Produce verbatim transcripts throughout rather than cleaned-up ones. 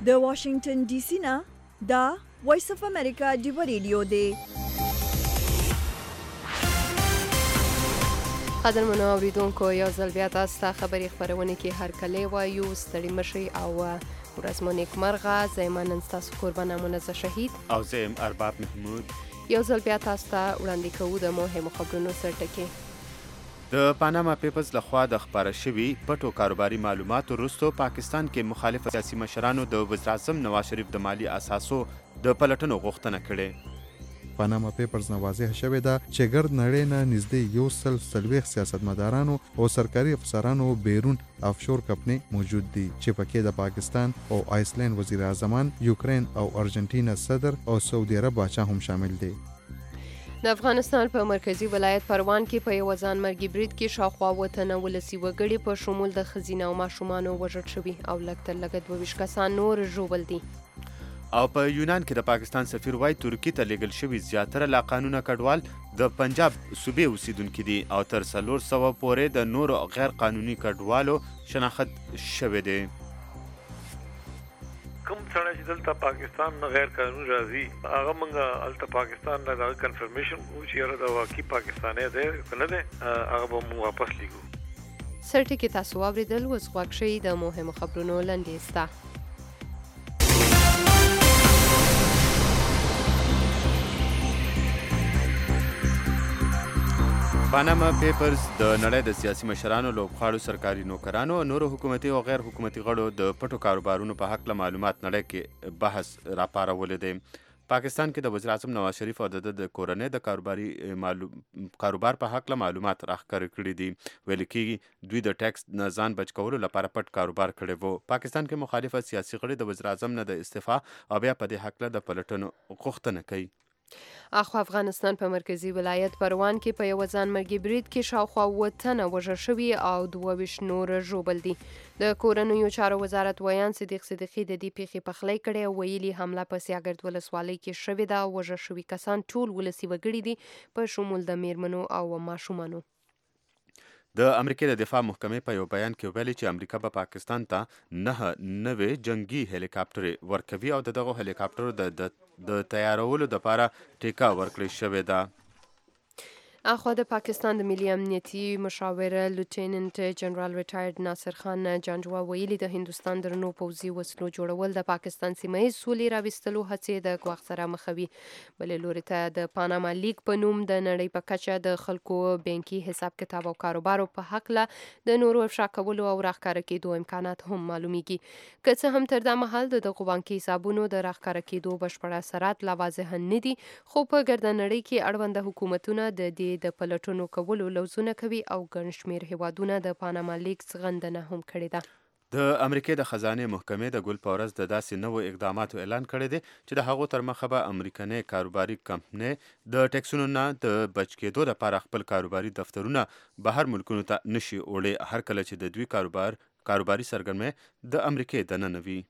د واشنگټن ډي سي نه دا وایس اف امریکا ډیو ریډیو دی. قدرمنو اوریدونکو یو ځل بیا تاسو ته خبري خبرونه کې هر کله وایو ستړي مشي او ورځ مو نیکمرغه. زه نن ستاسو قربانه منزه شهید او زه ام ارباب محمود. یو ځل بیا تاسو ته وړاندې کوو د مهمو خبرونو سرټکي. د پاناما پیپرز لخوا د خبره شوي پټو کاروباري معلوماتو وروسته پاکستان کې مخالف سیاسي مشرانو د وزیر اعظم نواز شریف د مالی اساسو د پلټنو غوښتنه کړې. پاناما پیپرز نه واضح شوې ده چې ګرد نړۍ نه نږدې یو سل څلوېښت سیاستمدارانو او سرکاري افسرانو بیرون افشور کمپنۍ موجود دي چې پکې د پاکستان او آیسلینډ وزیر اعظمان، یوکرین او ارجنټینا صدر او سعودي عرب باچا هم شامل دي. د افغانستان په مرکزی ولایت پروان کې په یو ځان مرګي برید کې شاوخوا وطن ولسی وګړي په شمول د خزینه او ماشومان وژل شوي او لکتر لګد دوه کسان نور ژوبل دي. او په یونان کې د پاکستان سفیر وای ترکی ته لیږل شوي زیاتره لا قانونه کډوال د پنجاب صوبې اوسیدونکي دي او تر څلور سوه پورې د نورو غیر قانوني کډوالو شناخت شوی دی. کوم څنګه چې دلته پاکستان نه غیر قانوني راځي هغه موږ الته پاکستان نه دا کنفرمیشن او چې را دا واقعي پاکستاني دی کنه دی هغه به موږ واپس لیږو. سرټکی تاسو اوریدل وس غوښشي د مهمو خبرونو لاندې ستا. پاناما پیپرز د نړۍ د سیاسي مشرانو، لوبغاړو، سرکاري نوکرانو او نورو حکومتي او غیر حکومتي غړو د پټو کاروبارونو په حق له معلومات نړۍ کې بحث راپارولی دی. پاکستان کې د وزیر اعظم نواز شریف او د د کورنۍ د کاروباري کاروبار په حق له معلومات راښکاره کړي دي. ویل کېږي دوی د ټیکس نه ځان بچ کولو لپاره پټ کاروبار کړی وو. پاکستان کې مخالفه سیاسي غړي د وزیر اعظم نه د استعفا او بیا په دې حق له د پلټنو غوښتنه کوي. اخو افغانستان په مرکزی ولایت پروان کې په یو ځان مرګي برید کې شاوخوا وطن وژل شوي او دوه ویشت نور ژوبل دي. د کورنیو چارو وزارت ویان صدیق صدیقي د دې پیښې پخلی کړی او ویلي حمله په سیاګرد ولسوالۍ کې شوې ده او وژل شوي کسان ټول ولسي وګړي دي په شمول د میرمنو او ماشومانو. د امریکا د دفاع محکمې په یو بیان کې ویلي چې امریکا به پاکستان ته نه نوې جنگي هلیکاپټرې ورکوي او د دغو هلیکاپټرو د د تیارولو لپاره ټیکه ورکړې شوې ده. اخو د پاکستان د ملي امنیتي مشاور لیوټیننټ جنرال ریټایرډ ناصر خان جانجوا ویلي د هندستان درنو پوځي وسلو جوړول د پاکستان سیمه ییز سولې راوستلو هڅې د ګواښ سره مخوي. بلې لوري ته د پاناما لیک په نوم د نړۍ په کچه د خلکو بانکي حساب کتاب او کاروبارو په حق له د نورو افشا کولو او راښکاره کېدو امکانات هم معلومیږي. که څه هم تر دا مهال د دغو بانکي حسابونو د راښکاره کېدو بشپړ اثرات لا واضح نه دي، خو په ګردنړۍ کې اړونده حکومتونه د دې د پلټنو کولو لوزونه کوي او ګڼ شمېر هیوادونه د پاناما لیک څغندنه هم کړې ده. د امریکې د خزانې محکمې د ګل په ورځ د داسې نوو اقداماتو اعلان کړی دی چې د هغو تر مخه به امریکنۍ کاروباري کمپنۍ د ټیکسونو نه د بچ کېدو لپاره خپل کاروباري دفترونه بهر ملکونو ته نشي وړی هر کله چې د دوی کاروبار کاروباري سرګرمۍ د امریکې دننه وي.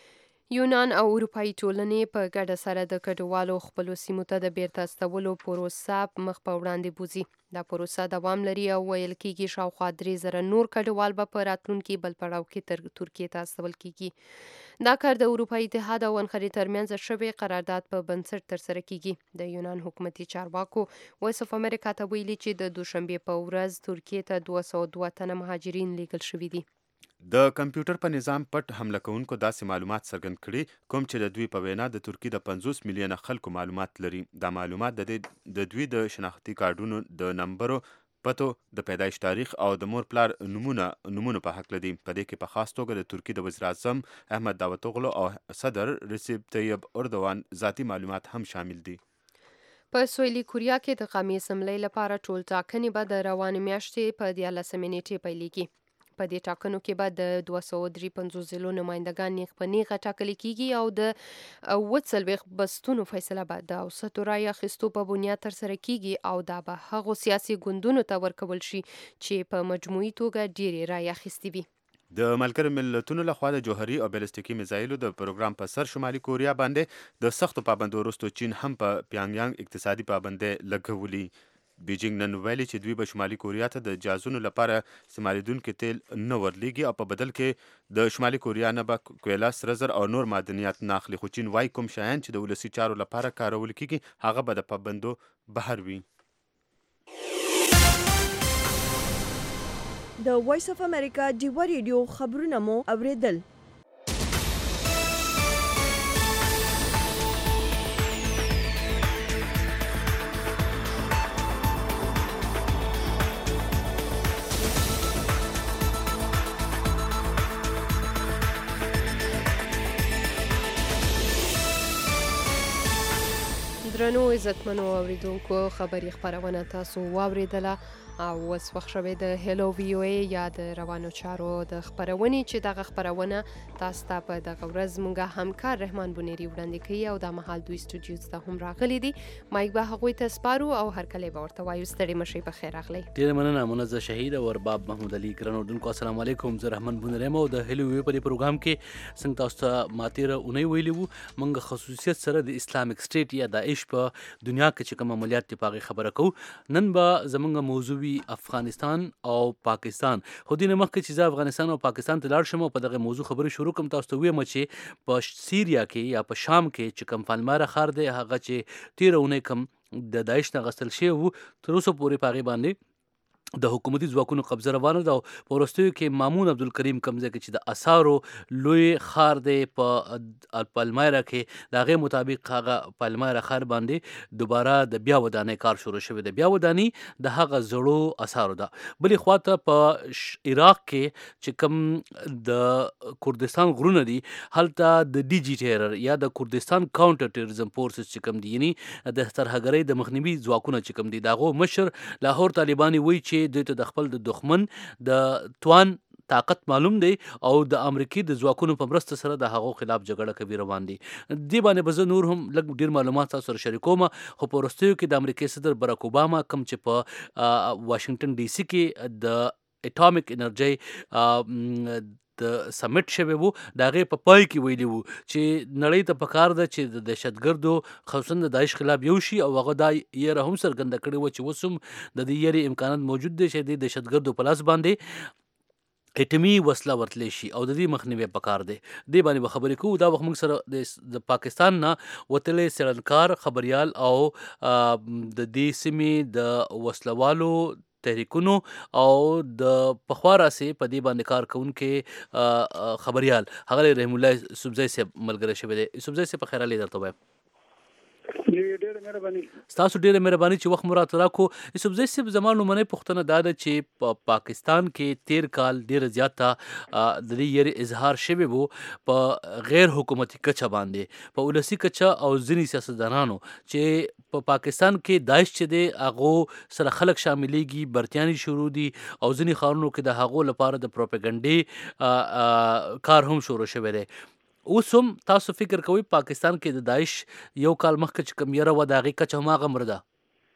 یونان او اروپایي ټولنې په ګډه سره د کډوالو خپلو سیمو ته د بیرته استولو پروسه مخ په وړاندې بوځي. دا پروسه دوام لري او ویل کېږي شاوخوا درې زره نور کډوال به په راتلونکي بل پړاو کې تر ترکیې ته استول کېږي. دا کار د اروپایي اتحاد او انقرې ترمنځ شوی قرارداد په بنسټ ترسره کېږي. د یونان حکومتي چارواکو وایس اف امریکا ته ویلي چې د دوشنبې په ورځ ترکیې ته دوه سوه دوه تنه مهاجرین لیږل شوي دي. د کمپیوټر په نظام پټ حمله کوونکو داسې معلومات څرګند کړي کوم چې د دوی په وینا د ترکیې د پنځوس میلیونه خلکو معلومات لري. دا معلومات د د دوی د شناختی کارډونو د نمبرو، پتو، د پیدایش تاریخ او د مور پلار نمونه نمونه په حق لدي. په دې کې په خاص توګه د ترکیې د وزیر اعظم احمد داوطوغلو او صدر رسیب طیب اردوان ذاتی معلومات هم شامل دي. په سویلي کوریا کې د قومي اسمبلۍ لپاره ټول ټاکنې به د روانې میاشتې په دیارلسمې نیټې پیلیږي. په دې ټاکنو کې به د دوه سوه درې پنځوس ضلعو نمایندګان نیغ په نیغه ټاکل کېږي او د اووه څلوېښت بستونو فیصله به د اوسطو رایې اخیستو په بنیاد ترسره کېږي او دا به هغو سیاسي ګوندونو ته ورکول شي چې په مجموعي توګه ډېرې رایې اخیستې وي. د ملګرو ملتونو لخوا د جوهري او بیلستیکي میزایلو د پروګرام په سر شمالي کوریا باندې د سختو پابندیو وروسته چین هم په پیانګیانګ اقتصادي پابندۍ لګولي. بیجینګ نن ویلي چې دوی به شمالي کوریا ته د جازونو لپاره استعمالیدونکي تیل نه ورلیږي او په بدل کې د شمالي کوریا نه به کویله، سره زر او نور معدنیات نه اخلي. خو چین وایي کوم شیان چې د ولسي چارو لپاره کارول کیږي هغه به د پابندو بهر وي. د وایس اف امریکا ډیوا ریډیو خبرونه مو اوریدل. درنو عزتمنو اوریدونکو خبري خبرونه تاسو واوریدله او اوس وخت شوی د هلو وی او ای یا د روانو چارو د خبرونې چې دغه خبرونه تاسو ته په دغه ورځ مونږه همکار رحمان بونیری وړاندې کوي او د مهال دوی سټوډیوز ته هم راغلي دي. مایک به هغوی ته سپارو او هر کله به ورته وایو ستړي مشئ په خیر راغلی. ډېره مننه منزه شهید او ارباب محمود علي. ګرانو اردوونکو السلام علیکم، زه رحمان بونیری یم او د هلو وی په دې پروګرام کې څنګه تاسو ته ما تېره اونۍ ویلي وو مونږ خصوصیت سره د اسلامک سټیټ یا داعش په دنیا کې چې کوم عملیات دي په هغې خبره کوو. نن به زمونږ موضوع افغانستان او پاکستان. خو دې نه مخکې چې زه افغانستان او پاکستان ته لاړ شم او په دغه موضوع خبرې شروع کوم، تاسو ته ووایم چې په سیریا کې یا په شام کې چې کوم پالماره ښار دی هغه چې تېره اونۍ کوم د داعش نه غستل شوی وو، تر اوسه پورې په هغې باندې د حکومتي ځواکونو قبضه روانه ده. او په وروستیو کې مامون عبدالکریم کوم ځای کې چې د اثارو لوی ښار دی په پالمایرا کې، د هغې مطابق هغه پالمایرا ښار باندې دوباره د بیا ودانۍ کار شروع شوی دی. بیا ودانۍ د هغه زړو اثارو ده. بلې خواته په عراق کې چې کوم د کردستان غرونه دي هلته د ډي جي ټیرر یا د کردستان کاونټر ټیرریزم فورسز چې کوم دي، یعنی د ترهګرۍ د مخنیوي ځواکونه چې کوم دي، د هغو مشر لاهور طالباني وایي چې دوی ته د خپل د دښمن د توان طاقت معلوم دی او د امریکای د ځواکونو په مرسته سره د هغو خلاف جګړه کوي روان دي. دې باندې به زه نور هم لږ ډېر معلومات تاسو سره شریکوم. خو په وروستیو کې د امریکای صدر براک اوباما کوم چې په واشنګټن ډي سي کې د اټامیک انرژۍ د سمیټ شوی وو، د هغې په پای کې ویلي وو چې نړۍ ته پکار ده چې د دهشتګردو خصوصا د داعش خلاف یو شي، او هغه دا یره هم څرګنده کړې وه چې اوس هم د دې یرې امکانات موجود دی چې د دهشتګردو په لاس باندې اټمي وسله ورتلی شي او د دې مخنیوی پکار دی. دې باندې به خبرې کوو. دا وخت موږ سره د پاکستان نه وتلی څېړنکار، خبریال او د دې سیمې د وسلوالو تحریکونو او د پخوا راسې په دې باندې کار کوونکي خبریال هغه رحیم الله یوسفزی صاحب ملګری شوی دی. یوسفزی صاحب په خیر علي درته وایم. ډېره مهرباني. ستاسو ډېره مهرباني چې وخت مو راته راکړو. یوسفزی صاحب زما لومړنۍ پوښتنه دا ده چې په پا پاکستان کې تیر کال ډېره زیاته د دې یرې اظهار شوی وو په غیر حکومتي کچه باندې، په ولسي کچه او ځینې سیاستدانانو چې په پا پاکستان کې داعش چې دی هغو سره خلک شاملیږي، برتیانې شروع دي او ځینې ښارونو کې د هغو لپاره د پروپیګنډې کار هم شروع شوی دی. اوس هم تاسو فکر کوئ پاکستان کې د داعش یو کال مخکې چې کوم یره وه د هغې کچه هماغه مره ده؟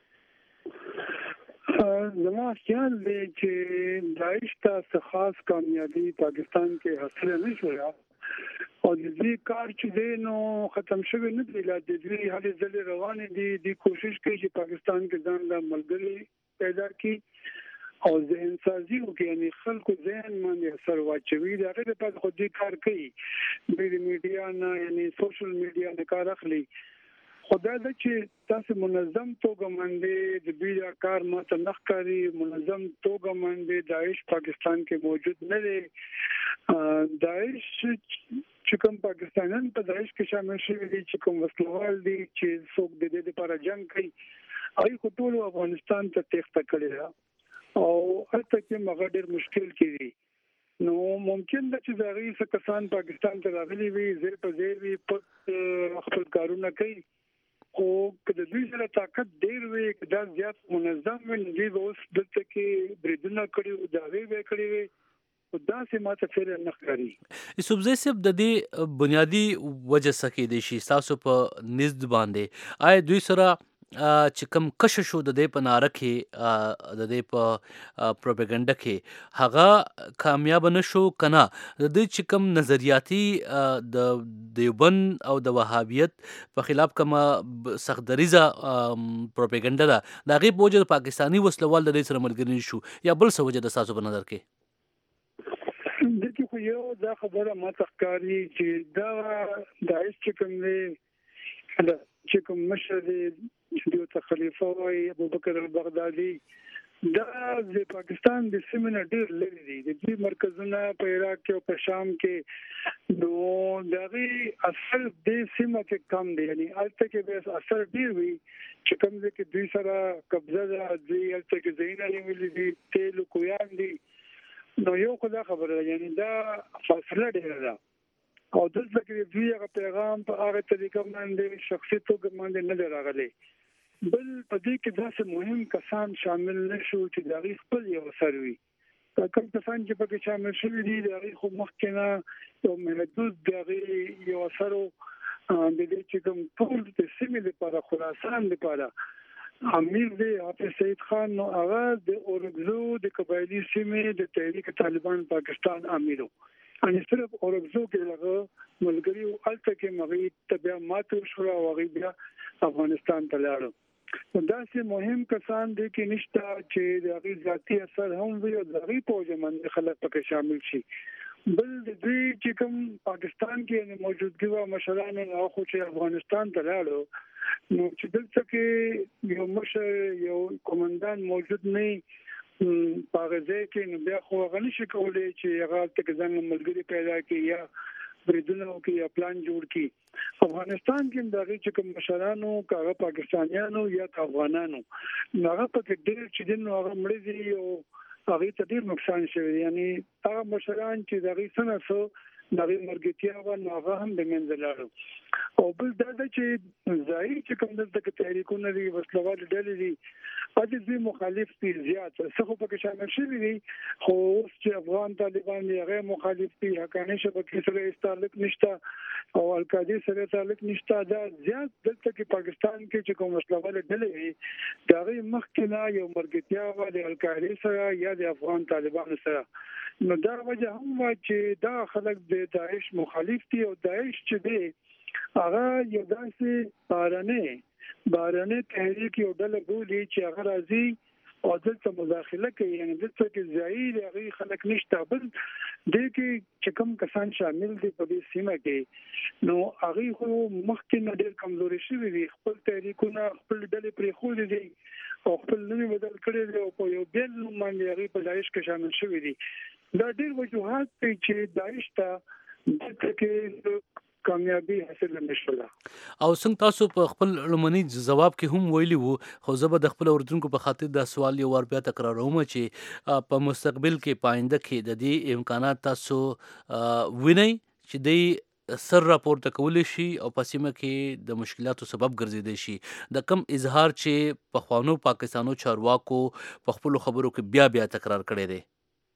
زما خیال دی چې داعش ته څه خاص کامیابي پاکستان کې حاصله نه شوه او د دې کار چې دی نو ختم شوی نه دی. لا د دې هلې ځلې روانې دي. دې کوشش کوي چې پاکستان کې ځان له ملګري پیدا کړي او ذهن سازي وکړي، یعنی خلکو ذهن باندې اثر واچوي. د هغې لپاره خو دې کار کوي، دوی د میډیا نه یعنی سوشل میډیا نه کار اخلي. خو دا ده چې تاسو منظم توګه باندې د دوی دا کار ماته نه ښکاري. منظم توګه باندې داعش پاکستان کې موجود نه دی. داعش چې کوم پاکستانیان په داعش کې شامل شوي دي، چې کوم وسلوال دي چې څوک د دې لپاره جنګ کوي، هغوی خو ټول افغانستان ته تېښته کړې ده او هلته کې هغه ډېر مشکل کې دي. نو ممکن ده چې د هغوی څه کسان پاکستان ته راغلي وي، ځای په ځای وي، پټ خپل کارونه کوي. خو که د دوی سره طاقت ډېر وي، که دا زیات منظم وي، نو دوی به اوس دلته کې بریدونه کړي وو، دعوې به یې کړې وي. خو داسې ماته فعلا نه ښکاري. یوسفزی صاحب د دې بنیادي وجه څه کیدی شي ستاسو په نزد باندې؟ آیا دوی سره چې کوم کش شو د دې په ناره کې د دې په پروپاګاندا کې هغه کامیاب نه شو کنه د دې چې کوم نظریاتي د دیوبند او د وهابیت په خلاف کوم سخت دریزه پروپاګاندا ده د هغې په وجه د پاکستاني وسلوال د دې سره ملګري شو یا بل څه وجه د ستاسو په نظر کې؟ دغه خو یو دا خبره ماته ښکاري چې دا داعش چې کوم دی چې کوم مشر دی چې د خلیفہ وایي ابوبکر البغدادي دا د پاکستان د سیمې نه ډېر لري دي د دې مرکزونه په عراق کې او په شام کې نو دغه اثر د سیمه کې کم دی یعنی الته کې به اثر ډېر وي چې کوم ځای کې دوی سره قبضه ده دوی الته کې ځایونه نیولي دي تیل کویان دي نو یو خدا خبره یعنی دا فاصله ډیره ده او دلته کې دوی هغه پیغام په هغه طریقه باندې شخصي توګه باندې نه راغلي بل په دې کې داسې مهم کسان شامل نشو چې د خپل یو اثر وي کوم کسان چې پکې شامل شوي دي د خو مخکنه یو محدود دغه یو اثر د دې چې کوم ټول د سیمې لپاره خراسان لپاره امیر دی حافظ سید خان نو هغه د اورګزو د قبایلی سیمې د تحریک طالبان پاکستان امیرو ان صرف اورګزو کې هغه ملګری او الته کې مغی تبع ماته شو او هغه بیا افغانستان ته لاړو دا سه مهم کسان دي کې نشته چې د هغه ذاتی اثر هم وي او د هغه په جمن خلک پکې شامل شي بل د دې چې کوم پاکستان کې موجودګي و مشران او خو چې افغانستان ته لاړو نو چې دلته کې یو مشر یو کمانډان موجود نه پاغزه کې نو بیا خو غني شي کولای چې هغه تک ځان ملګری پیدا کړي یا بریدونه کې یا پلان جوړ کړي افغانستان کې دغه چې کوم مشرانو کاغه پاکستانیانو یا افغانانو هغه په ډېر چې دین هغه مړ دي او هغه ته ډېر نقصان شوی یعنی هغه مشران چې دغه سنه سو دغه مرګتیا و نو هغه هم د منځلارو او بل دا چې ظاهر چې کوم دغه تحریکونه دي وسلوال ډلې دي اته دې مخالف دي زیات څه په کې شامل شوی دي خو چې افغان طالبان یې غیر مخالف دي حقاني شبکې سره تعلق نشته او القاعده سره تعلق نشته دا زیات دلته کې پاکستان کې چې کوم وسلوال ډلې دي دا غي مخکنه یو مرګتیا و د القاعده سره یا د افغان طالبان سره نو دا وجه هم چې دا خلک د داعش مخالف دي او داعش چې دی هغه یو داسې بارانه بارانه تحریک یو ډله بولی چې هغه راځي او دلته مداخله کوي یعنی دلته کې ځای هغه خلک نشته بل د کې چې کوم کسان شامل دي په دې سیمه کې نو هغه خو مخکې نه ډېر کمزوري شوی دي خپل تحریکونه خپل ډلې پرې خو دي او خپل نوم بدل کړی دی او په یو بل نوم باندې هغه په داعش کې شامل شوی دي دا ډېر وجوهات دي چې داعش ته دلته کې کامیابی حاصل نشوله او څنګه تاسو په خپل لمنی جواب کې هم ویلي وو خو زه به د خپل اوردونکو په خاطر دا سوال یو ور بیا تکراروم چې په مستقبل کې پاینده کې د دې امکانات تاسو وینئ چې د سر راپورته کولی شي او په سیمه کې د مشکلاتو سبب ګرځیدي شي د کم اظهار چې په خوانو پاکستانو چارواکو په خپل خبرو کې بیا بیا تکرار کړی دی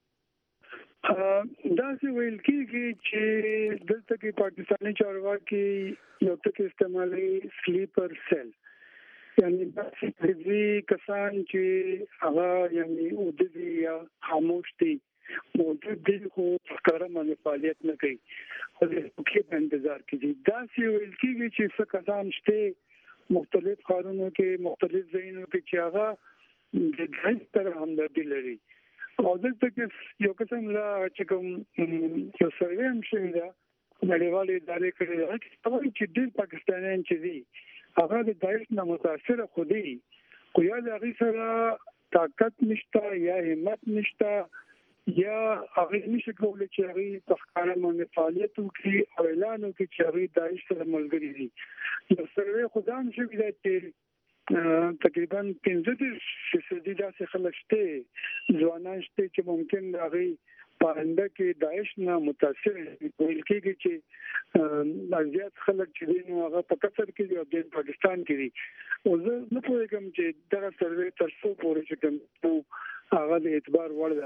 دا څه ویل کېږي چې دلته کې پاکستاني چارواکي یو ټکی استعمالي سلیپر سیل یعنی داسې دي کسان چې هغه یعنی اودي یا خاموش دي موجود دي خو ښکارا باندې فعالیت نه کوي خو دې کې په انتظار کې دي دا څه ویل کېږي چې څه کسان شته مختلف خارونو کې مختلف ځایونو کې چې هغه د ځای سره همدردي لري او دلته کې یو قسم لا چې کوم یو سروې هم شوی دا نړیوالې ادارې کړي دا چې ډېر پاکستانیان چې دي هغه د داعش نه متاثر خو دي خو یا د هغې سره طاقت نشته یا همت نشته یا هغې نشي کولی چې هغې په ښکاره باندې فعالیت وکړي او اعلان وکړي چې هغې داعش سره ملګري دي یو سروې خو دا هم شوي ده چې تقریبا پنځه دېرش فیصدي داسې خلک شته ځوانان شته چې ممکن هغوی پاینده کې داعش نه متاثر ویل کېږي چې زیات خلک چې دي نو هغه په قطر کې دي او د پاکستان کې دي او زه نه پوهېږم چې دغه سروې تر څو پورې چې کوم هغه د اعتبار وړ ده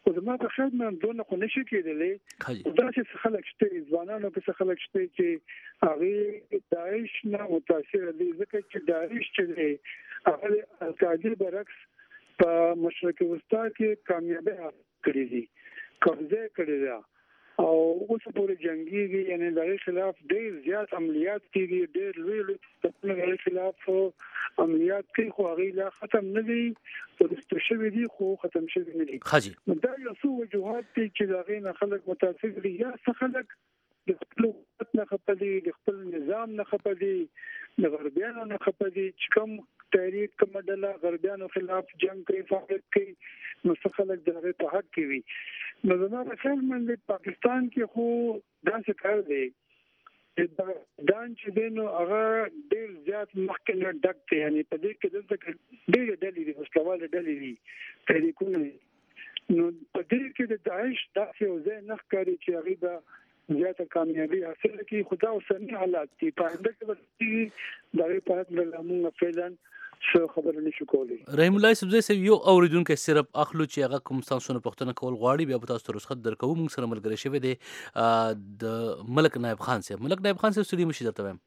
خو زما په خیال من دونه خو نشي کېدلی دا چې خلک شته ځوانانو کې خلک شته چې هغه داعش نه متاثر دي ځکه چې داعش چې هغه القاعده برعکس په مشرق وسطا کې کامیابی کړې دي قبضه کړې ده او اوس پورې جنگي یعنی د خلاف ډېر زیات عملیات کیږي ډېر لوی لوی د خلاف عملیات کوي خو هغه لا ختم نه دي ورسته شوی دي خو ختم شوی نه دي خاجي دا یو څو وجوهات دي چې دا غي نه خلک متاثر دي یا څه خلک د خپل وخت نه خپلي د خپل نظام نه خپلي د غربیانو نه خپلي چې کوم تحریک کوم ډله غربیانو خلاف جنگ کوي فعالیت کوي نو څه خلک دغه په حق کوي نو زما په خیال باندې پاکستان کې خو داسې کار دی دان چې دینو هغه ډېر زیات مخکې نه ډک دی یعنی په دې کې دلته ډېر ډلې دي مستواله ډلې دي تحریکونه نو په دې کې د داعش داسې یو ځای نه ښکاري چې هغه به زیاته کامیابی حاصل کړي خدا اوسنی حالات دي په انده کې ورته دغه په اړه لامونه فعلا څه خبره نشو کولی رحیم الله سبزی سه یو اوریدونکو صرف اخلو چې هغه کوم تاسو نه پښتنه کول غواړي بیا تاسو ته رخصت درکو موږ سره ملګری شوی دی د ملک نائب خان سه ملک نائب خان سه سړي مشي درته وایم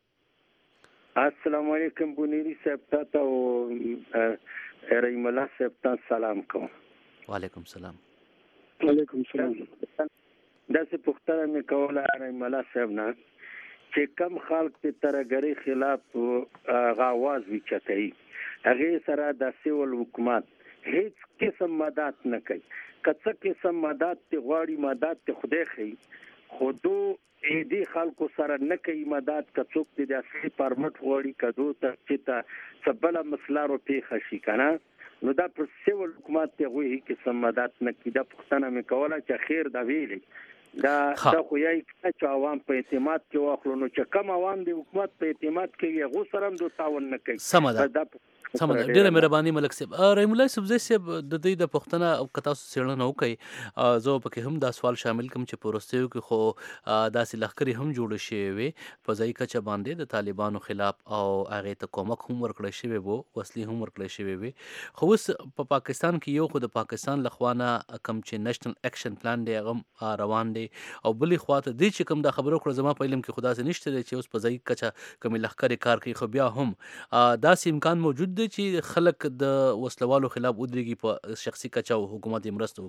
السلام علیکم بونیری صاحب ته او رحیم الله صاحب ته سلام کوم وعلیکم السلام وعلیکم السلام دا څه پښتنه مې کوله رحیم الله صاحب نه چې کم خلک په ترګری خلاف غاواز وچتای هغه سره د سیول حکومت هیڅ قسم مدد نه کوي کڅه قسم مدد ته غواړي مدد ته خوده خي خودو دې خلکو سره نه کوي مدد کڅوک د اصلي پرمټ غواړي کدو ته چې تا سبل مسلارو پیښ شي کنه نو دا پر سیول حکومت ته غوي قسم مدد نه کوي د پښتنه مې کوله چې خیر دا ویلي دا دا خو یې چې عوام په اعتماد کې واخلو نو چې کم عوام د حکومت په اعتماد کې یو سره هم دوه تعاون نه کوي سمه سم ډیره مهرباني ملک صاحب رحیم الله سبزی صاحب د دې د پښتنه او کتا سړنه نو کوي زه پکې هم دا سوال شامل کوم چې پروستیو کې خو داسې لخرې هم جوړ شي وي په ځای کچ باندې د طالبانو خلاف او هغه ته کومک هم ورکړی شوی وو وسلې هم ورکړی شوی وي خو اوس په پاکستان کې یو خو د پاکستان لخوانه کم چې نېشنل اکشن پلان دی هغه روان دی او بلې خواته دی چې کوم دا خبرو کړ زما په علم کې خدا سي نشته چې اوس په ځای کچ کوم لخرې کار کوي خو بیا هم داسې امکان موجود چې خلک د وسلوالو خلاف ودرېږي په شخصي کچا او حکومت مرسته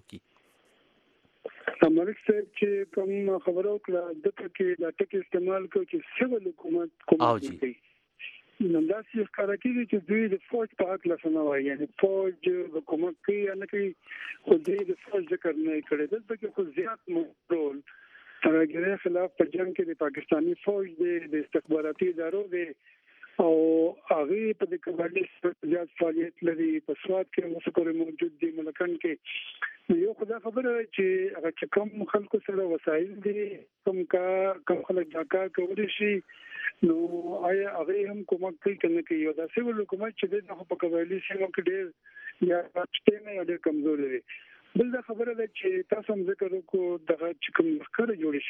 وکړي ملک صاحب چې کوم خبرو کړه د ټکی د ټکی استعمال کوي چې سیول حکومت کوم کوي نو دا چې ښکارا کیږي چې دوی د فوج په حق لسنه وایي یعنی فوج حکومت کوي نه کوي خو دوی د فوج ذکر نه کړي دلته کې خو زیات مورول ترګری خلاف په جنگ کې د پاکستانی فوج د استخباراتي ادارو د او هغه په د قبایلی زیات فعالیت لري په سواد کې مسکر موجود دي ملکن کې یو خدا خبره چې هغه کوم خلکو سره وسایل دي کوم کا کوم خلک دا کار کوي شي نو آیا هغه هم کومک کوي کنه کوي دا سیول حکومت چې د په قبایلی سیمو کې ډېر یا پاتې نه ډېر کمزور دي بل دا خبره ده چې تاسو هم ذکر وکړو دغه کوم مخکره جوړ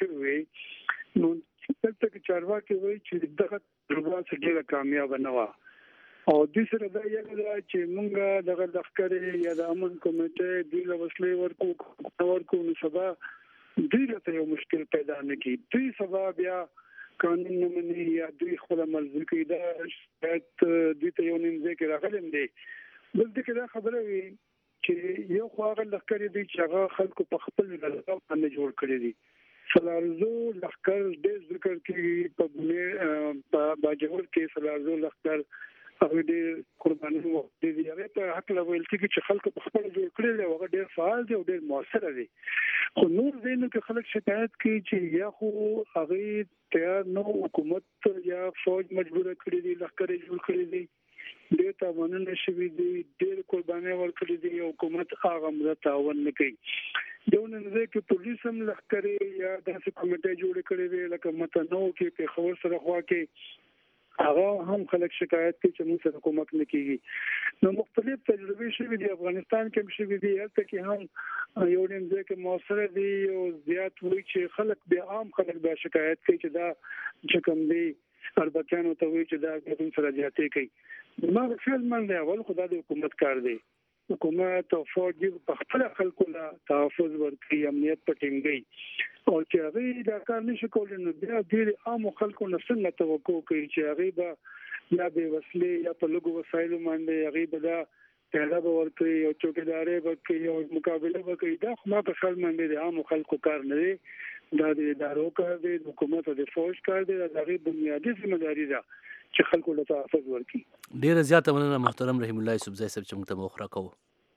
شوی نو دلته کې چارواکي وایي چې دغه تجربه ډېره کامیاب نه و او د سره دا یو چې مونږ دغه لښکرې یا د امن کمیټې د لوسلې ورکو ورکو نو سبا ډېر ته یو مشکل پیدا نه کی دوی سبا بیا قانون نه مني یا دوی خپل ملزم کې دا شاید دوی ته یو نیمځه کې راغلم دي بلته کې دا خبره وي چې یو خو هغه لښکرې دي چې هغه خلکو په خپل رضا باندې جوړ کړی دي سلارزو لخر د ذکر کې په بونه باجوړ کې سلارزو لخر هغه د قرباني وو د دې په حق لویل چې خلکو په خپل جوړ کړی دی هغه ډېر فعال دی او ډېر موثر دی خو نور دینو کې خلک شکایت کوي چې یا خو هغه تیار نو حکومت یا فوج مجبور کړی دی لخر جوړ کړی دی ډېر تاوانونه شوي دي ډېر قرباني ورکړي دي حکومت هغه مزه تاوان نه کوي دونه نه کې پولیس هم لخرې یا داسې کمیټه جوړ کړې وي لکه متنو کې په خبر سره خوا کې هغه هم خلک شکایت کوي چې موږ سره کومک نه کیږي نو مختلف تجربې شوي دي افغانستان کې هم شوي دي هلته کې هم یو ډېر ځکه موثر دي او زیات وایي چې خلک به عام خلک به شکایت کوي چې دا چې کوم دي اربکانو ته وایي چې دا کوم سره جاتې کوي ما خپل من دی اول خدای د حکومت کار دی حکومت او فوج په خپل خلکو لا تحفظ ورکړي، امنیت پټینګي، او چې هغه دا کار نشي کولای نو بیا ډیر عام خلکو نه څنګه توقع کوي چې هغه به یا به وسلې یا په لګو وسایلو باندې هغه به دا پیدا ورکړي او چوکیداري ورکړي او مقابله وکړي. دا خو ما په خیال باندې د عام خلکو کار نه دی، دا د ادارو کار دی، د حکومت او د فوج کار دی. دا هغه بنیادی ذمہ داری ده چې خلکو له تحفظ ورکړي. ډیره زیاته مننه محترم رحیم الله یوسفزی صاحب چې موږ ته مخره کوو.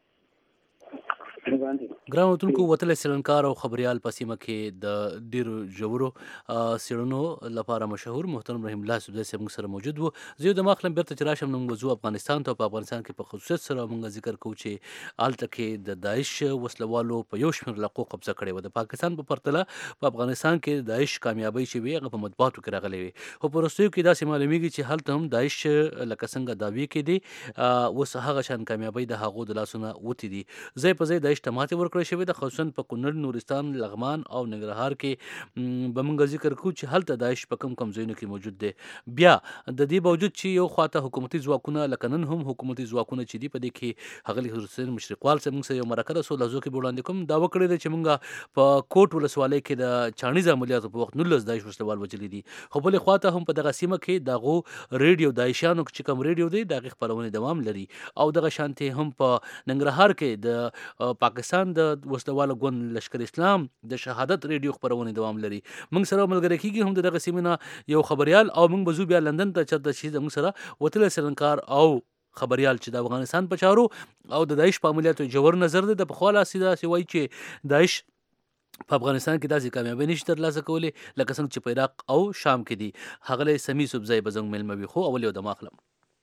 ګران وطنکو وتل سیلنکار او خبريال په سیمه کې د ډیرو ژورو سیړنو لپاره مشهور محترم رحیم الله یوسفزی صاحب سره موجود وو. زه د مخلم بیرته چې راشم نو موضوع افغانستان ته په افغانستان کې په خصوصیت سره موږ ذکر کوو چې آلته کې د داعش وسلوالو په یو شمېر علاقو قبضه کړې و. د پاکستان په پرتله په افغانستان کې داعش کامیابی چې وي هغه په مطبوعاتو کې راغلي وي، خو په وروستیو کې داسې معلومیږي چې هلته هم داعش لکه څنګه دعوی کې دي اوس هغه شان کامیابی د هغو د لاسونه وتی دي. ځای په ځای داعش ته ماتې ورکړې شوې ده، خصوصا په کونړ، نورستان، لغمان او ننګرهار کې به موږ ذکر کوو چې هلته داعش په کم کم ځایونو کې موجود دی. بیا د دې باوجود چې یو خواته حکومتي ځواکونه لکه نن هم حکومتي ځواکونه چې دي په دې کې ښاغلي حسین مشرقوال صاحب موږ سره یو مرکه ده څو لحظو کې به وړاندې کوم، دعوه کړې ده چې موږ په کوټ ولسوالۍ کې د چاڼیز عملیاتو په وخت نولس داعش وسلوال وژلي دي، خو بلې خواته هم په دغه سیمه کې دغو ریډیو داعشیانو چې کوم ریډیو دی د هغې خپرونې دوام لري، او دغه شانتې هم په ننګرهار کې د پاکستان د وسلوالو ګوند لشکر اسلام د شهادت ریډیو خبرونه دوام لري. موږ سره ملګری کیږي هم دغه سیمه یو خبريال، او موږ بزو بیا لندن ته چرته شي موږ سره وتل سرنکار او خبريال چې د افغانستان په چارو او د داعش په عملیاتو جوړ نظر ده. په خواله سیده سوي چې داعش په افغانستان کې داسې کامیابی نشي ترلاسه کولی لکه څنګه چې په عراق او شام کې دي. هغه سمی سبزی بزنګ ملموي خو اول یو د ماخلم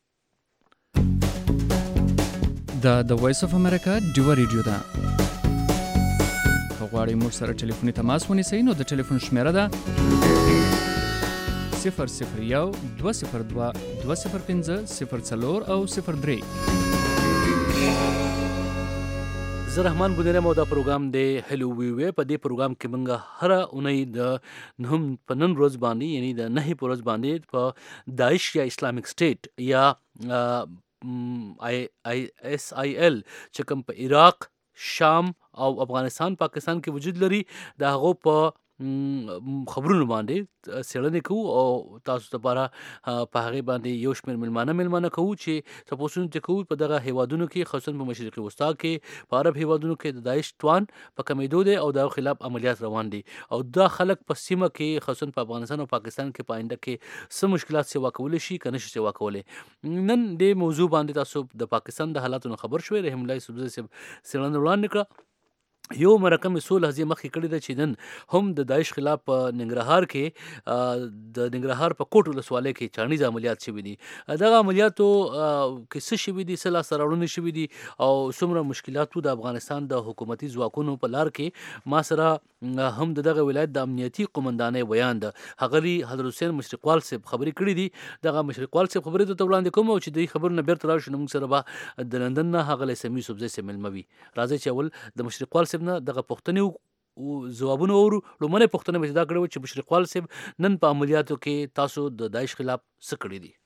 د د وایس اف امریکا ډیو ریډیو ده. غواړئ موږ سره ټلیفوني تماس ونیسئ نو د ټلیفون شمیره ده صفر صفر یو دوه صفر دوه دوه صفر پنځه صفر څلور او صفر درې. زه رحمان بونیرم او دا پروګرام دی هلو وی وی. په دې پروګرام کې موږ هره اونۍ د نهم په نن ورځ باندې یعنی د نهې په ورځ باندې په داعش یا اسلامیک سټیټ یا آی آی اس آی ال چې کوم په عراق، شام او افغانستان پاکستان کې وجود لري د هغو په خبرونو باندې څېړنې کوو او تاسو لپاره په هغې باندې یو شمېر مېلمانه مېلمانه کوو چې تپوسونه ترې کوو په دغه هیوادونو کې، خصوصا په مشرقي وسطا کې، په عرب هیوادونو کې د داعش توان په کمیدو دی او د هغو خلاف عملیات روان دي، او دا خلک په سیمه کې خصوصا په افغانستان او پاکستان کې په آینده کې څه مشکلات سیوا کولی شي که نشي سیوا کولی. نن دې موضوع باندې تاسو د پاکستان د حالاتو نه خبر شوئ. رحیم الله یوسفزی صاحب څېړنه وړاندې کړه. یو مرکه مې څو لحظې مخکې کړې ده چې نن هم د داعش خلاف په ننګرهار کې د ننګرهار په کوټ ولسوالۍ کې چاڼیز عملیات شوي دي. دغه عملیاتو کې څه شوي دي، څه لاسته راوړنې شوي دي او څومره مشکلات د افغانستان د حکومتي ځواکونو په لار کې. ما سره هم د دغه ولایت د امنیتي قومندانۍ بیان ده ښاغلي حضرت حسین مشرقوال صاحب خبرې کړې دي. دغه مشرقوال صاحب خبرې ته وړاندې کوم او چې د خبرو نه بیرته راشو نو موږ سره به د لندن نه ښاغلی سمی یوسفزی صاحب مېلمه وي. راځئ چې اول د مشرقوال صاحب نه دغه پوښتنې ځوابونه وورو. لومړنۍ پوښتنه مې دا کړې وه چې مشرقوال صاحب نن په عملیاتو کې تاسو د داعش خلاف څه کړي دي؟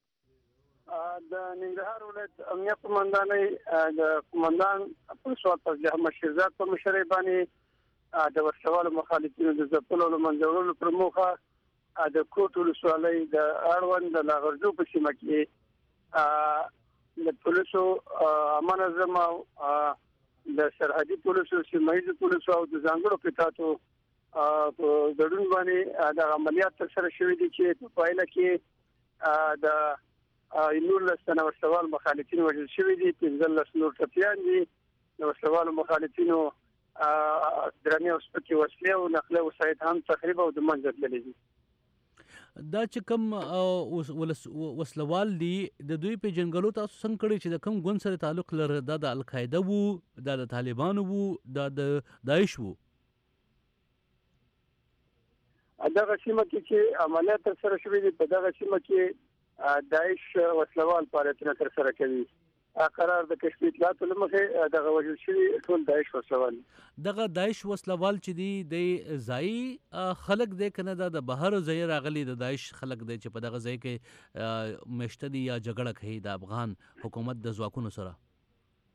د ننګرهار ولایت امنیت قومندانۍ د قومندان پرشوات فضل احمد شیرزاد په مشرۍ باندې د وسلوالو مخالفینو د ځپلو او منځورولو پر موخه د کوټ ولسوالۍ د اړوند د لاغرجو په سیمه کې د پولیسو امنظم او د سرحدي پولیسو، سیمه ییزو پولیسو او د ځانګړو قطعاتو په ګډون باندې د عملیات ترسره شوي دي چې په پایله کې د نولس تنه وسلوال مخالفین وژل شوي دي، پنځلس نور ټپیان دي. د وسلوالو مخالفینو درنې او سپکې وسلې او نقلي وسایط هم تخریب او د منځ تللي دي. دا چې کوم وسلوال دي د دوی پیژنګلو تاسو څنګه کړی چې د کوم ګوند سره تعلق لري؟ دا د القاعده وو، دا د طالبانو وو، دا د داعش وو؟ دغه سیمه کې چې عملیات ترسره شوي دي په دغه سیمه کې داعش وسلوال فعالیتونه ترسره کوي. قرار د کشف اطلاعاتو له مخې دغه وژل شوي ټول داعش وسلوال. دغه داعش وسلوال چې دي د ځایي خلک دی که نه دا د بهر ځای راغلي د داعش خلک دی چې په دغه ځای کې میشته دي یا جګړه کوي د افغان حکومت د ځواکونو سره؟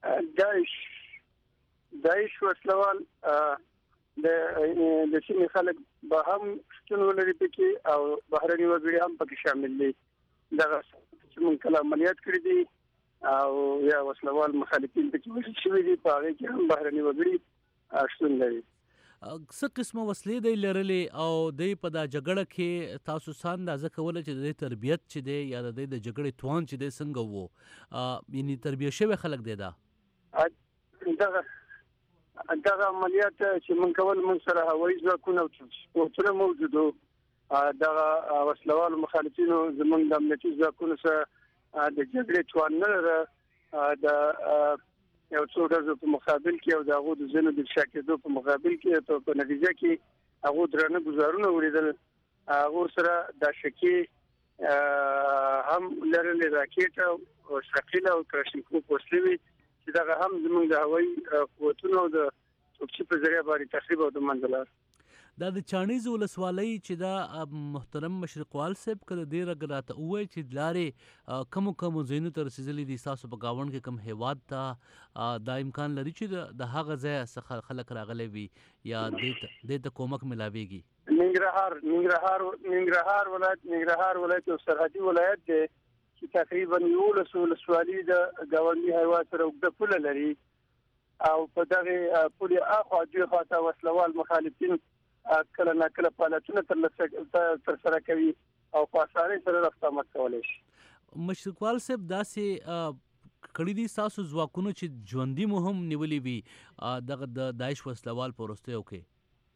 داعش داعش وسلوال د د سیمې خلک به هم شتون ولري پکې او بهرني وګړي هم پکې شامل دي دا چې موږ کله عملیات کړی دي او یا وسلوال مخالفین پکې وشي شوي دي په هغه کې هم بهرني وګړي شتون لري. څه قسمه وسلې دی لرلې او د په دا جګړه کې تاسو څه اندازه کوله چې د تربیت چې دی یا د د جګړې توان چې دی څنګه وو یعنی تربیه شوی خلک دی دا دغه دغه عملیات چې موږ کول موږ سره هوایي ځواکونه او ټول موجودو دغه وسلوال مخالفینو زموږ د امنیتي ځواکونو سره د جګړې توان نه لري د یو څو ورځې په مقابل کې او د هغو د ځینو د شاکېدو په مقابل کې ته په نتیجه کې هغو درانه ګزارونه ولیدل هغو سره د شکې هم لرلې راکېټ او ثقیله او کراشنکوف وسلې چې دغه هم زموږ د هوایي قوتونو او د توپچي په ذریعه باندې تخریب او د منځلار دا د چانیز ولسوالۍ چې دا محترم مشرقوال صاحب کله ډیر راته وایي چې لارې کم کم زینو ته رسیدلې دي تاسو په گاوند کې کم هیواد ته دا امکان لري چې د هغه ځای څخه خلک راغلي وي یا د د کومک ملاويږي. ننګرهار ننګرهار ننګرهار ولایت ننګرهار ولایت او سرحدي ولایت دی چې تقریبا یو ولسوالۍ د گاونډي هیواد سره وګړه پوله لري او په دغه پولې اخوا دوی خاطر وسلوال مخالفین کله نه کله فعالیتونه تر سره کوي او په اسانۍ سره رفتار کولای شي. مشرقوال صاحب داسې کړي دي تاسو ځواکونو چې ژوندۍ مهم نیولې وي دغه د داعش وسلوال پروستیو کې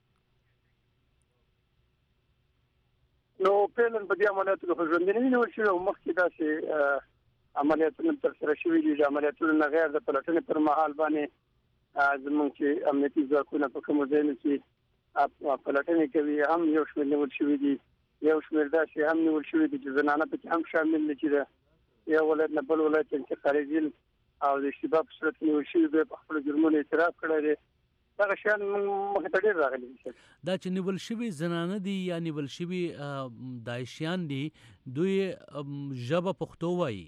نو پیلن په دې عملیاتو کې ژوندۍ نه نیول شي او مخکې داسې عملیاتونه تر سره شوي دي د عملیاتونو نه غیر د پلټنې پر مهال باندې زموږ چې امنیتي ځواکونه په کومو ځایونو کې پلټنې کوي هم یو شمېر نیول شوي دي یو شمېر داسې هم نیول شوي دي چې زنانه پکې هم شامل دي چې د یو ولایت نه بل ولایت انتقالېدل او د اشتباه په صورت کې نیول شوي دي په خپلو جرمونو اعتراف کړی دی دغه شیان مخې ته ډېر راغلي دي. دا چې نیول شوي زنانه دي یا نیول شوي داعشیان دي دوی ژبه پښتو وایي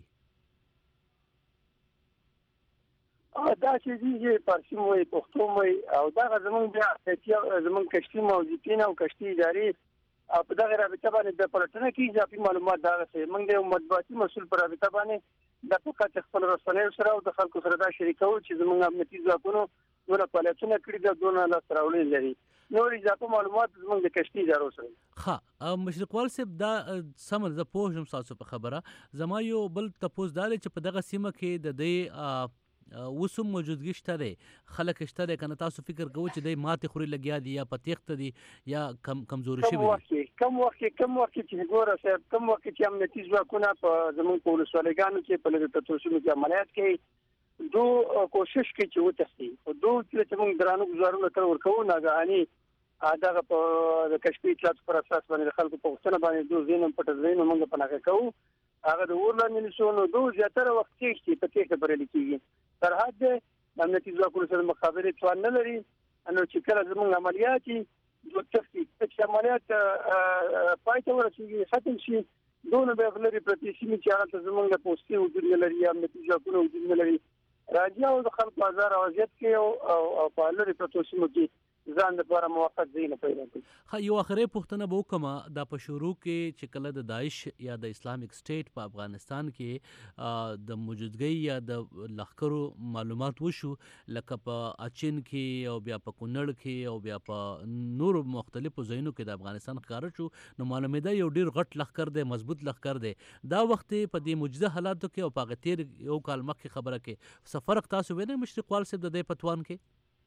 دا چې دي فارسي موي پښتو موي او دا زمونږ بیا زمونږ کشتي موظفین او کشتي ادارې په دغه رابطه باندې د پلټنې کې اضافي معلومات دا غوښتي موږ د مطبوعاتي مسول پر رابطه باندې د فقط خپل رسنیو سره او د خلکو سره دا شریکو چې زمونږ امنیتي ځواکونو ټول فعالیتونه کړي د دونه لا سراولې لري نور اضافي معلومات زمونږ د کشتي ادارو سره. ها مشرقوال صاحب دا سم د پوښتنه تاسو په خبره زما یو بل تاسو دا چې په دغه سیمه کې د دې وسوم موجودګي شته دی خلک شته دی کنه تاسو فکر کوئ چې د ماته خوري لګیا دي یا پتیخت دي یا کم کمزوري شوی دي کم وخت کم وخت چې ګوره صاحب کم وخت چې امنیتي ځواکونه په زموږ په ولسوالۍ کې په لږ تاسو کې عملیات کوي دو کوشش کوي چې وتښتي او دو چې موږ درانه گزارونه تر ورکو ناګهاني دغه په د کشفي اطلاعات پر اساس باندې خلکو په وختونه باندې دوه زینم پټ زینو موږ په ناګه کوو هغه د ورلاندې نشونو دوه زیاتره وخت کې په تېښته برلې کیږي تر حد امنیتي ځواکونو سره مقابله توان نه لري انو چې کله زموږ عملیات دوه تفصیل چې عملیات پای ته ورسیږي ختم شي دونه به غلري پرتی سیمه چې هغه زموږ د پوسټي وجود نه لري امنیتي ځواکونو وجود نه لري راځي او د خلکو بازار او وضعیت کې او په لري پرتو سیمه کې ځان لپاره موقت ځای نه پیدا کوي. خا یو اخري پوښتنه به وکما د پښورو کې چې کله د داعش یا د اسلامیک سټیټ په افغانستان کې د موجودګۍ یا د لخرو معلومات وشو لکه په اچین کې او بیا په کونړ کې او بیا په نور مختلفو ځایونو کې د افغانستان ښکار شو نو معلومه ده یو ډیر غټ لخر دی مضبوط لخر دی دا وخت په دې موجوده حالاتو کې او په غتیر یو کال مخکې خبره کې سفرق تاسو وینئ مشرقوال صاحب د دې پتوان کې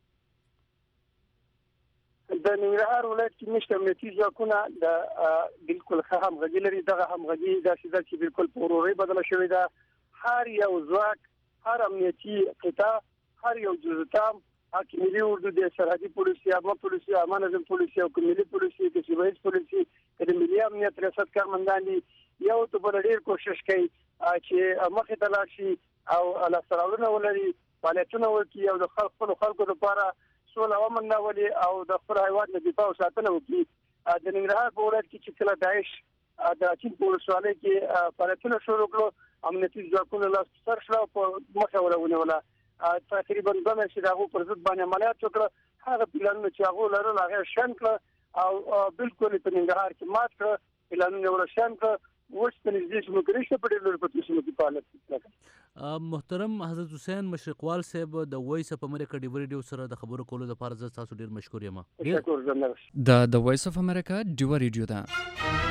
د ننګرهار ولایت کې نشته امنیتي ځواکونه د بالکل همغږي لري دغه همغږي داسې ده چې بالکل په ورورۍ بدله شوې ده هر یو ځواک هر امنیتي قطاع هر یو جزتام حکومتي اردو د سرحدي پولیسي عامه پولیسي عامه نظم پولیسي او کمیلي پولیسي د سیمایي پولیسي د ملي امنیت ریاست کارمندان یو ته بل ډیر کوشش کوي چې مخې ته لاړ شي او له سراولونه ولري فعالیتونه وکړي او د خلکو خلکو لپاره سول امن راولي او د خپل هیواد د دفاع او ساتنه وکړي د ننګرهار په ولایت کې چې کله داعش د چین په ولسوالۍ کې فعالیتونه شروع کړو امنیتي ځواکونه لاس سر شو په مخه ولونه ولا تقریبا دوه میاشتې د هغو پر ضد باندې عملیات وکړه هغه پلانونه چې هغو لرل هغه شنډ کړه او بالکل په ننګرهار کې مات کړه پلانونه یې ور شنډ کړه اوس په نږدې سیمو کې نشته په ډېرو لوړو پټو سیمو کې فعالیت وکړه. محترم حضرت حسین مشرقوال صاحب د وایس اف امریکا ډیو ریډیو سره د خبرو کولو لپاره زه تاسو ډېر مشکور یم. د د وایس اف امریکا ډیو ریډیو ده.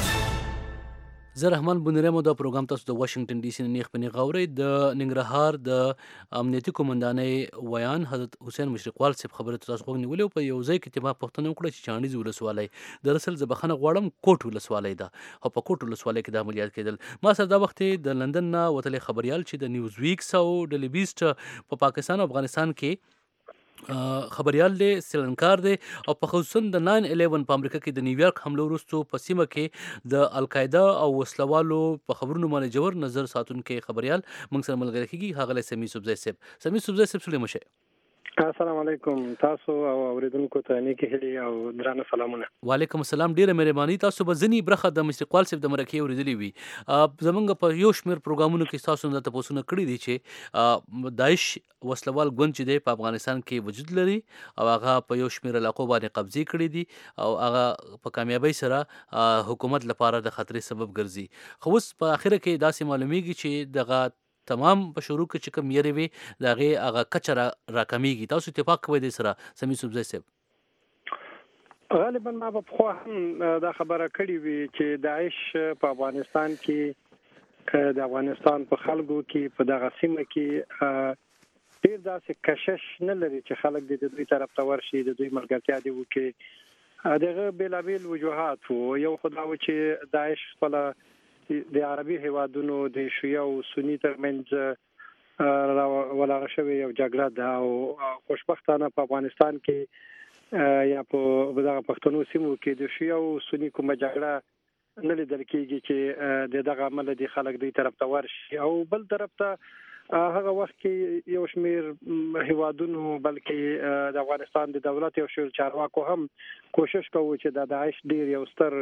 زه رحمان بونیرم دا پروګرام تاسو د واشنگټن ډي سي نه نیغ پنیغ اورئ. د ننګرهار د امنیتي قومندانۍ ویان حضرت حسین مشرقوال صاحب خبره تاسو غوږ نیولې په یو ځای کې چې ما پوښتنه وکړه چې چاڼیز ولسوالۍ دراصل زه بخښنه غواړم کوټ ولسوالۍ ده او په کوټ ولسوالۍ کې د عملیات کېدل. ما سره دا وخت د لندن نه وتلی خبریال چې د نیوز ویکس او ډیلی بیسټ په پاکستان او افغانستان کې خبریال دی سیلنکار دی او په خصوصا د ناین الیون په امریکا کې د نیویارک حملو وروسته په سیمه کې د القاعده او وسلوالو په خبرونو باندې جوړ نظر ساتونکي خبریال موږ سره ملګری کیږي هغه سمي سبزی صاحب. سمي سبزی صاحب سلام شه. السلام علیکم تاسو او اوریدونکو ته نیکی هیلې او درانه سلامونه. وعلیکم السلام ډیره مهرباني. تاسو به ځنی برخه د مشرقوال صاحب د مرکه اوریدلې وي زمونږ په یو شمیر پروګرامونو کې تاسو نه تاسو نه کړی دي چې داعش وسلوال ګوند چې دی په افغانستان کې وجود لري او هغه په یو شمیر علاقو باندې قبضه کړی دي او هغه په کامیابی سره حکومت لپاره د خطرې سبب ګرځي. خو اوس په اخر کې داسې معلومیږي چې دغه تمام په شروع کې چې کوم یری وي د هغې هغه کچه راکمیږي. تاسو اتفاق کوئ دې سره سمي سبزی صاحب؟ غالبا ما په پخوا هم دا خبره کړې وي چې داعش په افغانستان کې د افغانستان په خلکو کې په دغه سیمه کې ډېر داسې کشش نه لري چې خلک د دوی طرف ته ورشي د دوی ملګرتیا دې وکړي. دغه بېلابېل وجوهات وو. یو خو دا و چې داعش خپله د عربي هیوادونو د شیعه او سني ترمنځ ولاړه شوې یو جګړه ده او خوشبختانه په افغانستان کې یا په دغه پښتنو سیمو کې د شیعه او سني کومه جګړه نه لیدل کېږي چې د دغه عمل د خلک دوی طرف ته ورشي. او بل طرف ته هغه وخت کې یو شمیر هیوادونو بلکې د افغانستان د دولت یو شمیر چارواکو هم کوشش کوي چې د داعش ډیر یو ستر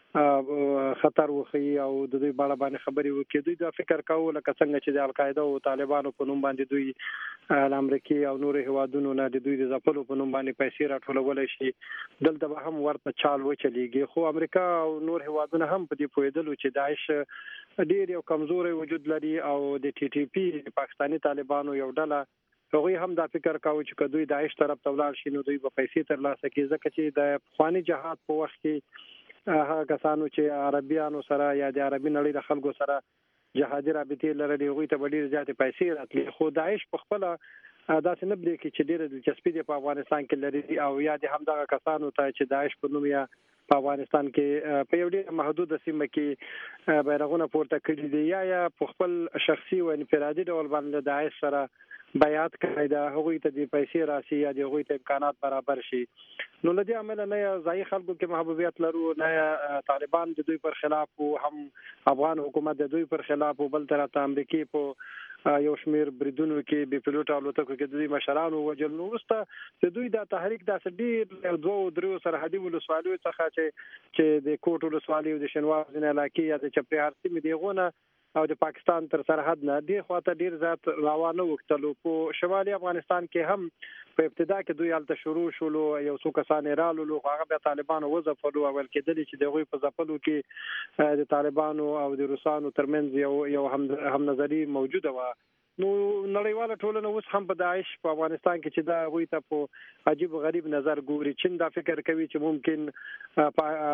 خطر وخی او د دوی باندې باندې خبرې وکړي. دوی دا فکر کوي لکه څنګه چې د القاعده او طالبانو په نوم باندې دوی د امریکا او نور هیوادونو نه د دوی د ځپلو په نوم باندې پیسې راټولول شي. دلته به هم ورته چال وچلیږي. خو امریکا او نور هیوادونه هم په دې پوهېدل چې داعش ډیر یو کمزوري وجود لري او د ټي ټي پی د پاکستاني طالبانو یو ډله هغوی هم دا فکر کوي چې دوی داعش طرف ته ولاړ شي نو دوی به پیسې ترلاسه کړي ځکه چې د افغاني جهاد په وخت کې هغه کسانو چې عربیانو سره یا د عربي نړۍ د خلکو سره جهادي رابطې لرلې هغوی ته به ډېرې زیاتې پیسې راتلې. خو داعش په خپله داسې نه برېږي چې ډېره دلچسپي دی په افغانستان کې لري او یا د همدغه کسانو ته چې داعش په نوم یا په افغانستان کې په یو ډېر محدوده سیمه کې بیرغونه پورته کړي دي یا یا په خپل شخصي او انفرادي ډول باندې داعش سره بیعت کړی دا هغوی ته د پیسې راسي یا د هغوی ته امکانات برابر شي. نو له دې عمله نه ځایي خلکو کې محبوبیت لرو نه طالبان د دوی پر خلاف او هم افغان حکومت د دوی پر خلاف او بل طرف ته امریکای په یو شمیر بریدونو کې بې پیلوټ الوتکو کې د دوی مشرانو وژل. نو وروسته د دوی دا تحریک داسې ډېر دوه درې سرحدي ولسوالیو څخه چې چې د کوټ ولسوالۍ او د شینوار ځینې علاقې یا د چپریهار سیمې د هغو نه او د پاکستان تر سرحد نه دې خواته ډیر زیات روانه وکتلو. په شمالي افغانستان کې هم په ابتدا کې دوی هلته شروع شولو یو څو کسان رالو لو هغه بیا طالبانو وځپلو او ول کېدل چې دغه په ځپلو کې د طالبانو او د روسانو ترمنځ یو یو هم هم نظری موجوده و. نو نړیواله ټولنه اوس هم په داعش په افغانستان کې چې دا غوي ته په عجیب غریب نظر ګوري. چین دا فکر کوي چې ممکن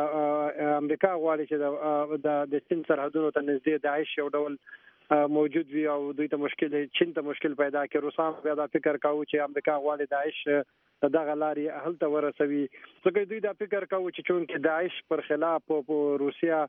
په امریکا غواړي چې د د چین سرحدونو ته نږدې داعش یو ډول موجود وي او دوی ته مشکل چین ته مشکل پیدا کړي. روسان بیا دا فکر کوي چې امریکا غواړي داعش دغه لاري هلته ورسوي ځکه دوی دا فکر کوي چې چون کې داعش پر خلاف په روسیا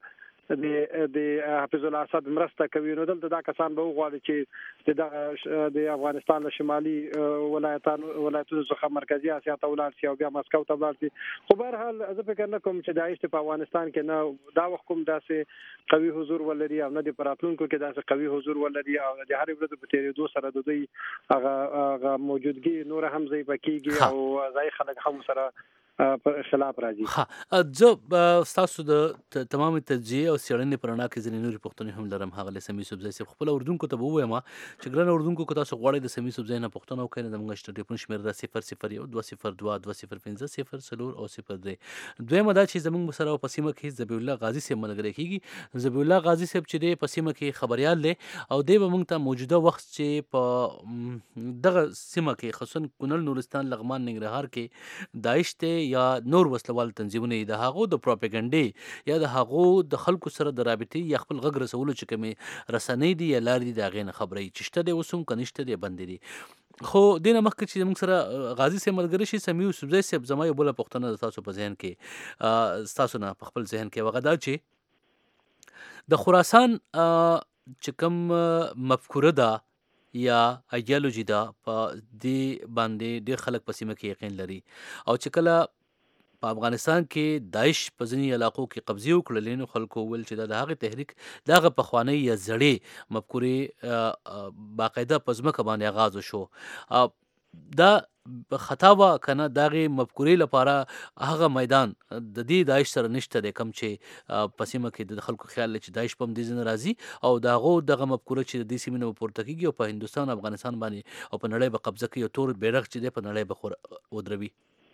د د حافظ الله اسد مرسته کوي نو دلته دا کسان به وغواړي چې د د افغانستان له شمالي ولایتونو ولایتونو څخه مرکزی اسیا ته ولاړ شي او بیا مسکو ته ولاړ شي. خو به هر حال زه فکر نه کوم چې داعش په افغانستان کې نه دا وخت کوم داسې قوي حضور ولري او نه د پراتلونکو کې داسې قوي حضور ولري او د هر ورځ په تیریدو سره د دوی هغه هغه موجودګي نور هم ځای پکېږي او ځای خلک هم سره په خلاف راځي. ها زه ستاسو د تمام تجزیه او څېړنې په رڼا کې ځینې نورې پوښتنې هم لرم. ښاغلی سمیع صوبزی صاحب خپلو اورېدونکو ته به ووایم چې ګرانو اورېدونکو که تاسو غواړئ د سمیع صوبزی نه پوښتنه وکړئ نو زموږ ټلیفون شمېره ده صفر صفر یو دوه صفر دوه دوه صفر پنځه صفر څلور او صفر درې. دویمه دا چې زموږ سره په سیمه کې ذبیح الله غازي صاحب ملګری کېږي. ذبیح الله غازي صاحب چې دی په سیمه کې خبریال دی او دی به موږ ته موجوده وخت چې په دغه سیمه کې خصوصا کونړ نورستان لغمان ننګرهار کې داعش دی یا نور وسلوال تنظیمونه د هغو د پروپاګانډې یا د هغو د خلکو سره د رابطې یا خپل غږ رسولو چې کومې رسنۍ دي یا لارې دي د هغې نه خبروي چې شته دی اوس هم که نشته دی بندې دي. خو دې نه مخکې چې زموږ سره غازي صاحب ملګری شي سمیع صوبزی صاحب زما یو بله پوښتنه د تاسو په ذهن کې ستاسو نه په خپل ذهن کې هغه دا چې د خراسان چې کوم مفکوره ده یا ایډیالوژي ده په دې باندې ډېر خلک په سیمه کې یقین لري او چې کله په افغانستان کې داعش په ځینې علاقو کې قبضې وکړلې نو خلکو وویل چې دا د هغې تحریک د هغه پخوانۍ یا زړې مفکورې باقاعده په ځمکه باندې آغاز وشو. دا خطا وه که نه د هغې مفکورې لپاره هغه میدان د دې داعش سره نشته دی کوم چې په سیمه کې د خلکو خیال دی چې داعش په همدې ځای نه راځي او د هغو دغه مفکوره چې د دې سیمې نه به پورته کېږي او په هندوستان افغانستان باندې او په نړۍ به قبضه کوي او تور بیرغ چې دی په نړۍ به ودروي.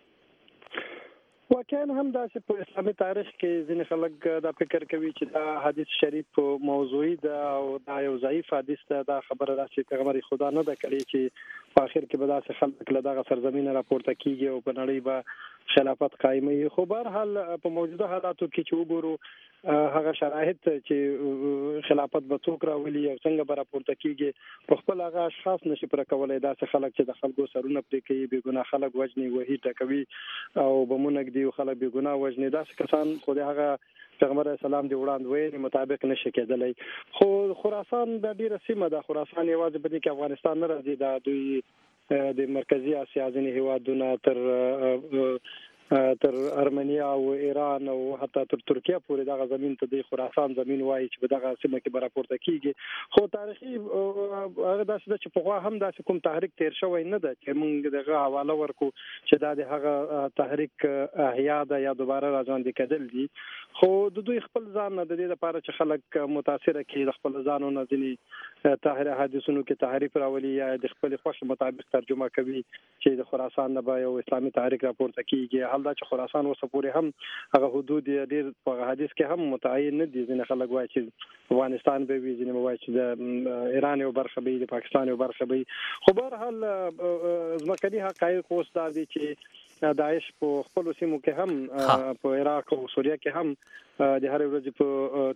واقعا هم داسې په اسلامي تاریخ کې ځینې خلک دا فکر کوي چې دا حدیث شریف موضوعي ده او دا یو ضعیف حدیث ده. دا خبره ده چې پیغمبر خدا نه ده کړې چې په آخر کې به داسې خلک له دغه سرزمینه راپورته کېږي او په نړۍ به خلافت قایموي. خو به هر حال په موجوده حالاتو کې چې وګورو هغه شرایط چې خلافت به څوک راولي او څنګه به راپورته کېږي په خپل هغه اشخاص نشي پوره کولی. داسې خلک چې د خلکو سرونه پرې کوي بې ګناه خلک وژني وهي ټکوي او بمونه ږدي او خلک بې ګناه وژني. داسې کسان خو د هغه پیغمبر علیه السلام د وړاندوینې مطابق نشي کېدلی. خو خراسان دا ډېره سیمه ده. خراسان یوازې په دې کې افغانستان نه راځي. دا دوی د مرکزي اسیا ځینې هېوادونه تر تر ارمنیا او ایران او حتی تر ترکیه پورې دغه زمین ته د خراسان زمین وایي چې په دغه سیمه کې به راپورته کېږي. خو تاریخي هغه داسې ده چې پخوا هم داسې کوم تحریک تیر شوی نه ده چې موږ دغه حواله ورکو چې دا د هغه تحریک احیا ده یا دوباره راژوندي کېدل دي. خو د دوی خپل ځان نه د دې لپاره چې خلک متاثره کړي د خپل ځانو نه ځینې طاهره حدیثونو کې تحریف راولي یا د خپل خوښ مطابق ترجمه کوي چې د خراسان نه به یو اسلامي تحریک راپورته کېږي. حال دا چې خراسان اوسه پورې هم هغه حدود ډېر په حدیث کې هم متعین نه دي. ځینې خلک وایي چې افغانستان به وي، ځینې وایي چې د ایران یو برخه به وي، د پاکستان یو برخه به وي. خو به هر حال ځمکني حقایق اوس دا دي چې داعش په خپلو سیمو کې هم په عراق او سوریه کې هم د هرې ورځې په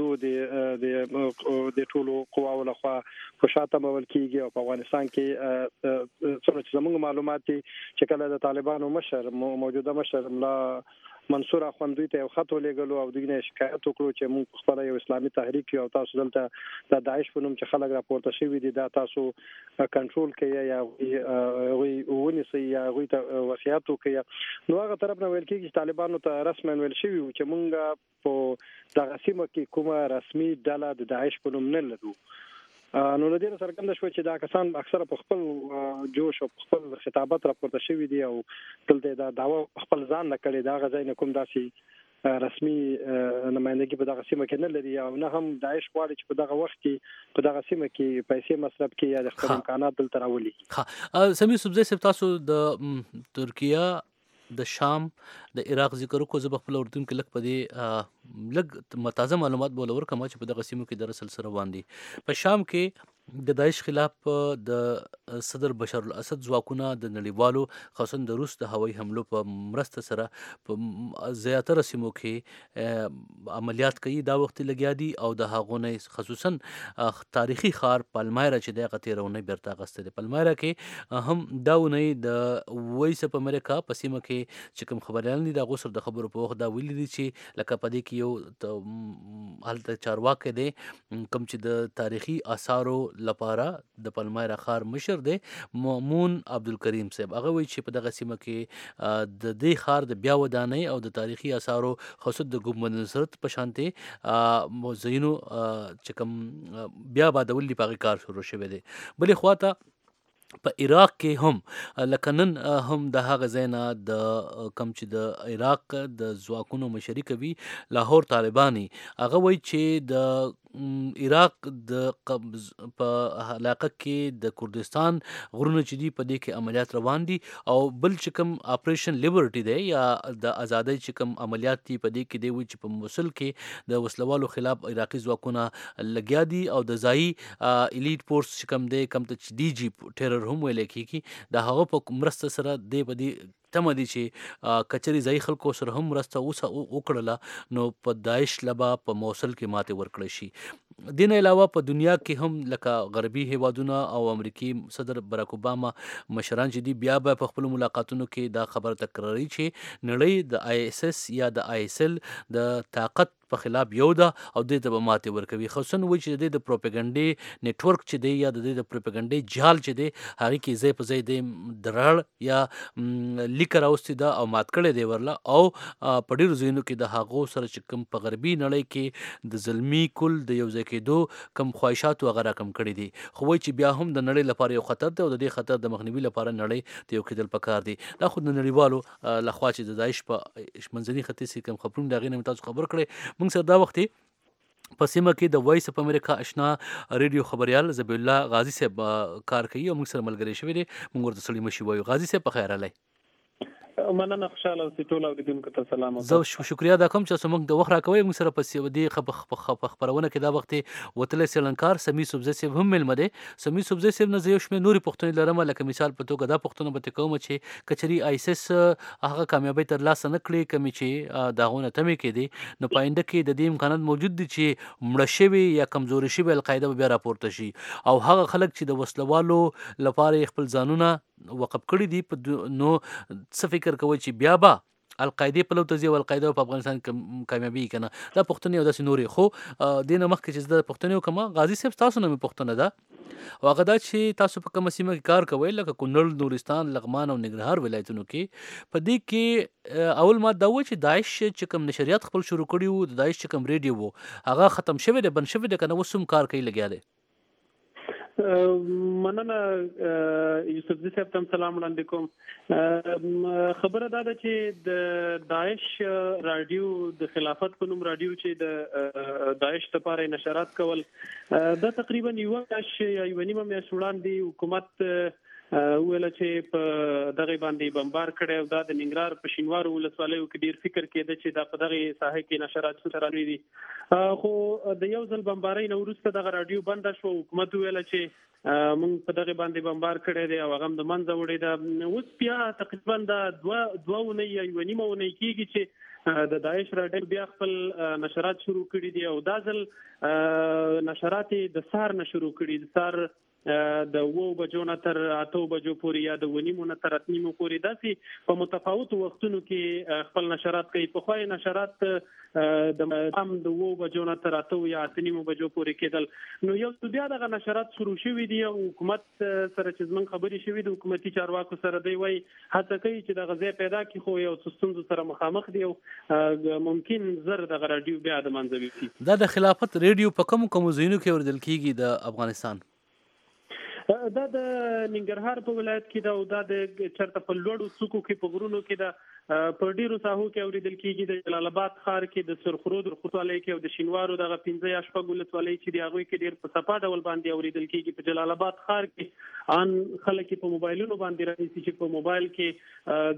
تېرېدو د ټولو قواو لخوا په شا تمول کېږي او په افغانستان کې څومره چې زموږ معلومات دي چې کله د طالبانو مشر موجوده مشر ملا منصور اخوندوی ته یو خط ولېږلو او دوی نه شکایت وکړو چې موږ خپل یو اسلامي تحریک یو تاسو دلته د داعش په نوم چې خلک راپورته شوي دي دا تاسو کنټرول کوي یا هغوی ونیسئ یا هغوی ته وصیت وکړئ. نو هغه طرف نه ویل کېږي چې طالبانو ته رسما ویل شوي وو چې موږ په دغه سیمه کې کومه رسمي ډله د داعش په نوم نه لرو. نو له دې څرګنده شوه چې دا کسان اکثره په خپل جوش او خپل خطابت راپورته شوي دي او دلته دا دعوه خپل ځان نه کړې د هغه ځای نه کوم داسې رسمي نمایندګي په دغه سیمه کې نه لري او نه هم داعش غواړي چې په دغه وخت کې په دغه سیمه کې پیسې مصرف کړي یا د خپل امکانات دلته راولي. سمیع صوبزی صاحب تاسو د ترکیه د شام د عراق ذکر وکړو. زه به خپل اردن کې لږ په دې لږ تازه معلومات به ولور کړم چې په دغه سیمو کې دراصل سره روان دي. په شام کې د داعش خلاف د صدر بشار الاسد ځواکونه د نړیوالو خاصا د روس د هوایي حملو په مرسته سره په زیاتره سیمو کې عملیات کوي. دا وخت لګیا دي او د هغو نه خصوصا تاریخي ښار پالمایرا چې دی هغه تېره اونۍ بیرته اخیستی دی. پالمایرا کې هم دا اونۍ د وایس اپ امریکا په سیمه کې چې کوم خبریالان دي د هغو سره د خبرو په وخت دا ویلي دي چې لکه په دې کې یو هلته چارواکی دی کوم چې د تاریخي آثارو لپاره د پالمایرا ښار مشر دی مامون عبدالکریم صاحب. هغه وایي چې په دغه سیمه کې د دې ښار د بیا ودانۍ او د تاریخي آثارو خصوصا د ګنبد نصرت په شانتې ځایونو چې کوم بیا بادول دي په هغې کار شروع شوی دی. بلې خوا ته په عراق کې هم لکه نن هم د هغه ځای نه د کم چې د عراق د ځواکونو مشري کوي لاهور طالباني، هغه وایي چې د عراق د قبض په علاقه کې د کردستان غرونه چې دي په دې کې عملیات روان دي، او بل چې کوم اپریشن لیبرټي دی یا د ازادۍ چې کوم عملیات دي په دې کې دی وایي چې په موصل کې د وسلوالو خلاف عراقي ځواکونه لګیا دي، او د ځایي الیټ فورس چې کوم دی کم ته ډي جي ټیرر هم ویل کېږي د هغه په مرسته سره دی په دې تمه دي چې کچري ځای خلکو سره هم مرسته اوسه وکړله نو په داعش لبا په موصل کې ماته ورکړی شي. دین علاوه په دنیا کې هم لکه غربي هیوادونه او امریکای صدر براک اوباما مشران چې دي بیا به په خپل ملاقاتونو کې دا خبره تکراري چې نړۍ د آی اس اس یا د آی اس ال د طاقت په خلاف یو ده او د دې به ماته ورکوي، خصوصا وایي چې د پروپاګاندا نیټورک چې دی یا د د پروپاګاندا جال چې دی هغه کې ځای په ځای د درړ یا لیک راوستي ده او مات کړی دی ورله، او په ډیرو ځایونو کې د هغو سره چې کوم په غربي نړۍ کې د ظلمي کل د یو ځای کېدو کم خواهشات هغه راکم کړي دي، خو وایي چې بیا هم د نړۍ لپاره یو خطر دی او د دې خطر د مخنیوي لپاره نړۍ ته یو کېدل پکار دی. دا خو د نړیوالو لخوا چې د داعش په منځني ختیځ کې کوم خبرونه دغې نه تاسو خبر کړئ. موږ سره دا وخت په سیمه کې د وایس اف امریکا آشنا ریډیو خبريال ذبیح الله غازی صاحب کار کوي او موږ سره ملګری شوی دی، موږ ورته سړي مشي وایو. غازی صاحب په خیر علي. مننه، خوشاله اوسئ ټول اوریدونکو ته سلام. زه شکریا دا کوم چې موږ د وخت راکوي، موږ سره په سیودي خبرونه کې دا وخت وتل سیلنکار سمي سبزه سیب هم مل مده سمي سبزه سیب نه زیو شمه نوري پښتون لرم، لکه مثال په توګه دا پښتون به کوم چې کچري آی اس اس هغه کامیابی تر لاسه نه کړی کمی چې داغونه تمه کې دي نو پاینده کې د دې امکانات موجود دي چې مړ شوی یا کمزوري شوی القاعده بیا راپورته شي، او هغه خلک چې د وسلوالو لپاره خپل ځانونه وقف کړی دي نو څه فکر کوي چې بیا به القاعده په لوت ځي او القاعده په افغانستان کې کامیابی کنه. دا پښتني او داسې نوري خو دینه مخکې چې د پښتني کما غازی صاحب تاسو نه پښتنه ده او هغه دا چې تاسو په کوم سیمه کې کار کوئ لکه کونړ، نورستان، لغمان او ننګرهار ولایتونو کې، په دې کې اول ما دا و چې داعش چې کوم نشریات خپل شروع کړي وو، د داعش چې کوم ریډیو وو هغه ختم شوی دی، بند شوی دی کنه وسوم کار کوي لګیا دی. مننه یوسف صاحب تم سلام وړاندې کوم. خبره دا ده چې د داعش رادیو د خلافت په نوم رادیو چې د داعش لپاره نشرات کول دا تقریبا یو میاشت یا یو نیمه میاشت وړاندې حکومت ویل چې په دغه باندې بمبار کړي او دا د ننګرهار په شینوارو ولسوالیو کې ډیر فکر کېده چې دا په دغه ساحه کې نشرات شروع دي، خو د یو ځل بمبارۍ نه وروسته دغه رادیو بند شو. حکومت ویل چې موږ په دغه باندې بمبار کړي دي او هغه د منځه وړي ده. اوس بیا تقریبا دا دوه دوه ونې یا یو نیمه ونې کېږي چې د داعش رادیو بیا خپل نشرات شروع کړي دي او دا ځل نشرات د سار نه شروع کړي، د سار د وو بجو نه تر اتو بجو پورې یا د ونیمو نه تر اتنیمو پورې داسې په متفاوتو وختونو کې خپل نشرات کوي. په خوای نشرات د هم د وو بجو نه تر اتو یا اتنیمو بجو پورې کېدل، نو یو بیا دغه نشرات شروع شوي دي او حکومت سره چې زمونږ خبرې شوي د حکومتي چارواکو سره دی وایي هڅه کوي چې دغه ځای پیدا کړي، خو یو ستونزو سره مخامخ دي او ممکن زر دغه رادیو بیا د منځه وي. دا د خلافت ریډیو په کوم کوم ځایونو کې اوریدل کیږي د افغانستان؟ دا د ننګرهار په ولایت کې دا او دا د چرته په لوړو څوکو کې په غرونو کې دا په ډیرو ساحو کې اوریدل کیږي. د جلال آباد ښار کې د سرخرود ولسوالۍ کې او د شینوارو دغه پنځه یا شپږ ولسوالۍ چې دی هغه کې ډیر په صفا ډول باندې اوریدل کیږي. په جلال آباد ښار کې ان خلک په موبایلونو باندې راځي چې په موبایل کې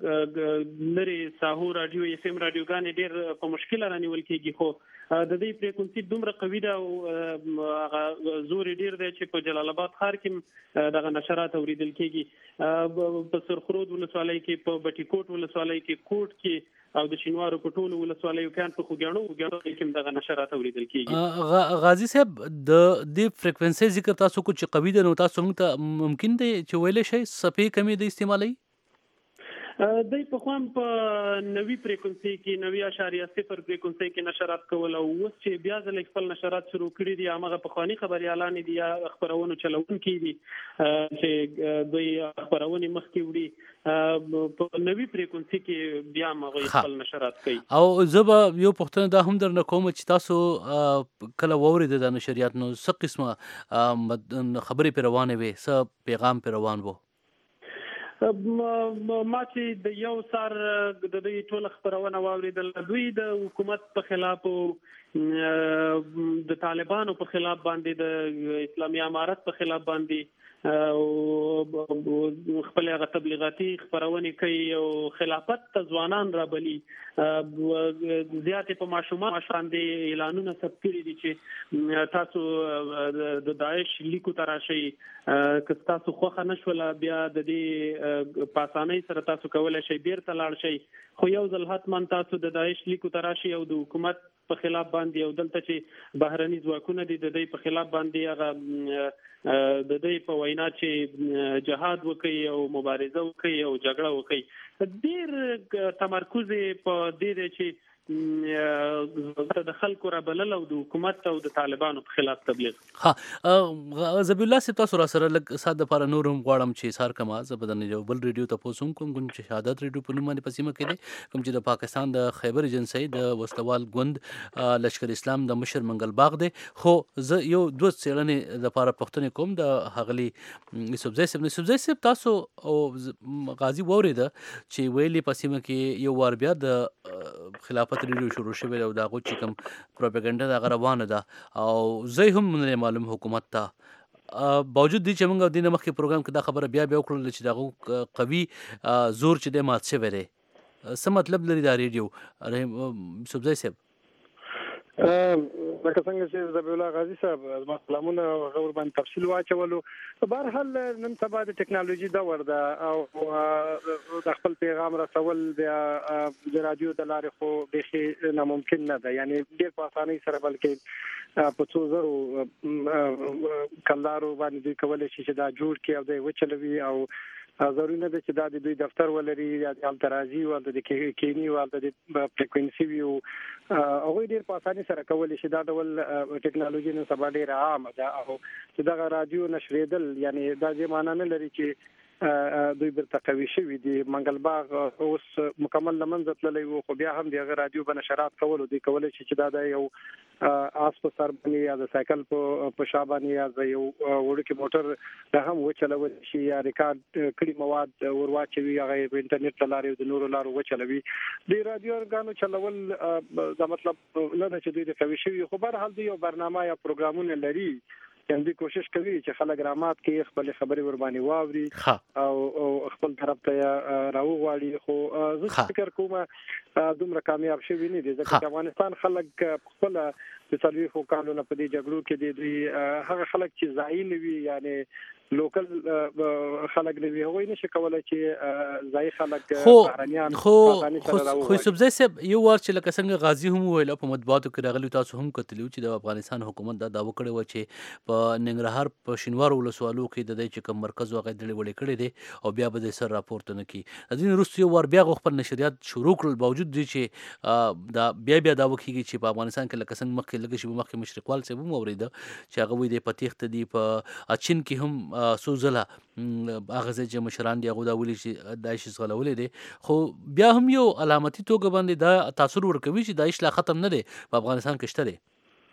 د لری ساحو رادیو اف ام رادیوګانې ډیر په مشکل رانیول کیږي، خو د دې فریکونسي دومره قوي ده او هغه زور ډیر دی چې په جلال آباد ښار کې دغه نشرات اوریدل کیږي. په سرخرود ولسوالۍ کې، په بټي کوټ ولسوالۍ کې، کوټ کې او د شینوارو په ټولو ولسوالیو کې په خوګاڼو وګاڼو کې دغه نشرات اوریدل کیږي. غازی صاحب د دې فریکوئنسي ذکر تاسو کو چې قوي ده نو تاسو موږ ته ممکن دی چې ویلې شي صفې کمی د استعمالي؟ د په خوان په نوي فریکونسي کې نوي اشاریه صفر فریکونسي کې نشرات کول او اوس چې بیا ځل خپل نشرات شروع کړي دي هغه په خواني خبريالان دي یا خبرونه چلون کې دي چې دوی خبرونه مخ کې وړي په نوي فریکونسي کې بیا هغه خپل نشرات کوي او زبا یو پښتنه دا هم درنه کوم چې تاسو کله ووري د نشریات نو څه قسمه خبرې پر روانه وي څه پیغام پر روان وو ما چې د یو سر د دې ټول خبرونه واوریدل دوی د حکومت په خلاف د طالبانو په خلاف باندې د اسلامي امارت په خلاف باندې او خپل هغه تبلیغاتي خبرونه کوي او خلافت ته ځوانان را بلی زیاتې په ماشومان باندې اعلانونه ثبت کړي دي چې تاسو د داعش لیکو تراشي که تاسو خوخه نشوله بیا د دې پاسانۍ سره تاسو کولای شئ بیرته لاړ شئ خو یو ځل حتما تاسو د داعش لیکو تراشي او د حکومت په خلاف باندې او دلته چې بهرني ځواکونه دي د دې په خلاف باندې هغه د دې په وینا چې جهاد وکړي او مبارزه وکړي او جګړه وکړي ډیر تمرکز په دې دی چې د خلکو را بلل او د حکومت او د طالبانو په خلاف تبلیغ. ها زبی الله سي تاسو را سره لګ ساده پر نورم غواړم چې سار کما زبدن یو بل ریډیو ته پوسوم کوم کوم چې شهادت ریډیو په نوم باندې پسیمه کړي کوم چې د پاکستان د خیبر ایجنسی د وسلوال غوند لشکر اسلام د مشر منګل باغ دی خو زه یو دوه څېړنې د لپاره پښتنې کوم د هغلی یوسفزای صاحب یوسفزای صاحب تاسو او غازی وورید چې ویلي پسیمه کې یو وار بیا د خلافت ریډیو شروع شوی او دا غو چې کوم پروپاګاندا د روانه ده او زه هم نه معلوم حکومت ته باوجود دي چې موږ د دې مخکې پروګرام کې دا خبره بیا بیا وکړل چې دا قوي زور چې د مات شوی دی څه مطلب لري دا ریډیو سبزی صاحب لکه څنګه چې زبی الله غازی صاحب زما سلامونه غور باندې تفصیل واچولو په هر حال نن سبا د ټکنالوژي دور ده او د خپل پیغام رسول د رادیو د لارې خو به ناممکن نه ده یعنی ډېر په اسانۍ سره بلکې په څو زرو کلدارو باندې کولای شي چې دا جوړ کړي او د وچلوي او ضروري نه ده چې دا د دوی دفتر ولري یا د الترازي او د کینی او د فریکوئنسي ویو هغه ډیر په اسانۍ سره کولای شي دا ډول ټکنالوژي نن سبا ډیر عام ده او چې دا رادیو نشریدل یعنی دا ځای معنی نه لري چې دوی برته قوي شوی دي منګل باغ اوس مکمل لمنځه تللی وو خو بیا هم دغه رادیو په نشرات کول دي کولای شي چې دا د یو آس په سر باندې یا د سایکل په شابانه یا د یو وړوکی موټر د هم وچلول شي یا ریکارډ کړي مواد ورواچوي هغه په انټرنیټ تلاري د نورو لارو وچلوي د رادیو ارګانو چلول دا مطلب نه چې دوی د قوي شوی خو بهر حال دی یو برنامه یا پروګرامونه لري یعنی دوی کوشش کوي چې خلک رامات کې خپل خبري ور باندې واوري او خپل طرف ته راوغواړي خو زه فکر کوم دومره کامیاب شوی نه دي ځکه چې افغانستان خلک خپل د څلويخو کالونو په دې جګړو کې دي دوی هغه خلک چې ځای نه وي یعنی لوکل خلک نه وي هغوی نشي کولای چې ځای خلک بهرنیان خو خو سبزی صاحب یو ور چې لکه څنګه غازی هم ویل په مطبوعاتو کې راغلی تاسو هم کتلی چې د افغانستان حکومت دا داوا کړی و چې په ننګرهار په شینوار ولسوالو کې د دې چې کوم مرکز واقع دی وړي کړی دی او بیا به د سر راپورټ نه کی د دې روسي ور بیا خپل نشریات شروع کړل باوجود دي چې دا بیا بیا دا وکیږي چې په افغانستان کې لکه څنګه مخکې لګی شي مخکې مشرقوال څه هم اورید چې هغه وي د پتیخت دی په اچین کې هم سوزله هغه چې مشران دی هغه دا ولي چې داعش غلولې دي خو بیا هم یو علامتي توګه باندې دا تاثیر ورکوي چې داعش لا ختم نه دی په افغانستان کې شته دی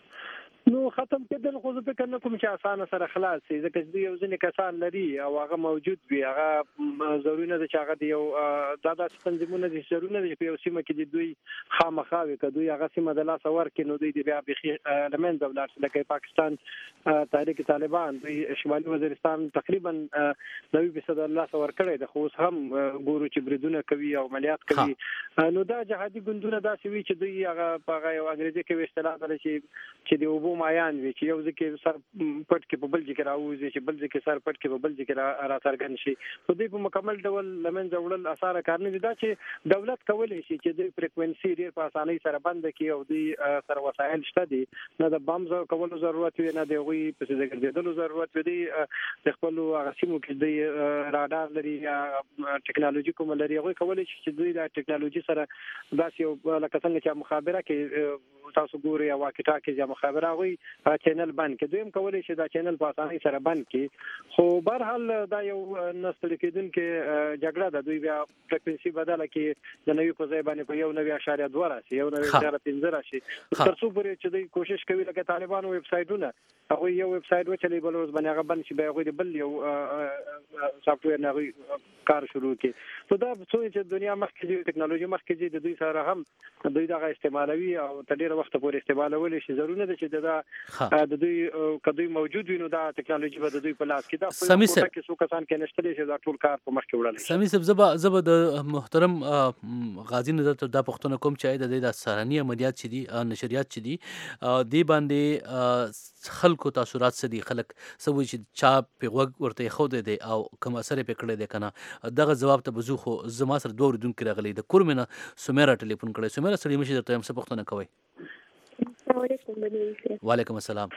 نو ختم کېدل خو زه فکر نه کوم چې اسانه سره خلاص شي ځکه چې یو ځینې کسان لري او هغه موجود وي هغه ضروري نه ده چې هغه د یو دا داسې تنظیمونه دي ضروري نه ده چې په یو سیمه کې د دوی خامخا وي که دوی هغه سیمه د لاسه ورکړي نو دوی د بیا بیخي له منځه ولاړ شي لکه پاکستان تحریک طالبان دوی شمالي وزیرستان تقریبا نوي فیصد د لاسه ورکړی ده خو اوس هم ګورو چې بریدونه کوي او عملیات کوي نو دا جهادي ګوندونه داسې وي چې دوی هغه په هغه یو انګریزي کې اصطلاح لري چې د اوبو مایان وي چې یو ځکه سر پټ کې په بل ځکه راوځي چې بل ځکه سر پټ کې په بل ځکه را څرګند شي په دې په مکمل ډول لمنځه وړل اسانه کار نه دي دا چې دولت کولی شي چې د فریکوئنسي ډیر په اسانۍ سره بند کړي او د سر وسایل شته دي نه د بم کولو ضرورت وي نه د غوي په څه ګرځېدلو ضرورت وي د خپل غسیمو کې د رادار لري یا ټکنالوژي کوم لري غوي کولی شي چې د ټکنالوژي سره داسې یو لکه څنګه چې مخابره کې تاسو ګوري او واکټا کې یا مخابره غوي چینل بند کې دویم کولی شي دا چینل په اسانۍ سره بند کړي خو بهر حال دا یو نستل کېدونکو جګړه ده دوی بیا فریکوئنسي بدله کې د نوي په ځای باندې په یو نوي اشاریه دوه راشي یو نوي اشاریه پنځه راشي تر څو پورې چې دوی کوشش کوي لکه طالبانو ویب سایټونه هغه یو ویب سایټ وچلې بل اوس باندې هغه بند شي بیا غوي بل یو سافټویر نه کار شروع کړي نو دا څو چې دنیا مخکې دي ټکنالوژي مخکې دي د دوی سره هم دوی دا استعمالوي او تر ډیره وخت پورې استعمالول شي ضروري نه ده چې دا د دوی کدوې موجود وي نو دا ټکنالوژي به د دوی په لاس کې دا په کوټه کې څو کسان کې نشته چې دا ټول کار په مخ کې وړل شي سمي صاحب زبا زبا د محترم غازی نظر ته دا پښتون کوم چې د سهرنی عملیات چې دي نشریات چې دي دی باندې خلکو تاثیرات سدي خلک سوي چې چا په وګ ورته خو دي او کوم اثر په کړی دی کنه دغه جواب ته بزو خو زما سره دوه ردون کې راغلي د کورمنه سومره ټلیفون کړی سومره سړي مشه درته هم څه پښتنه کوي السلام علیکم بنویسه وعلیکم السلام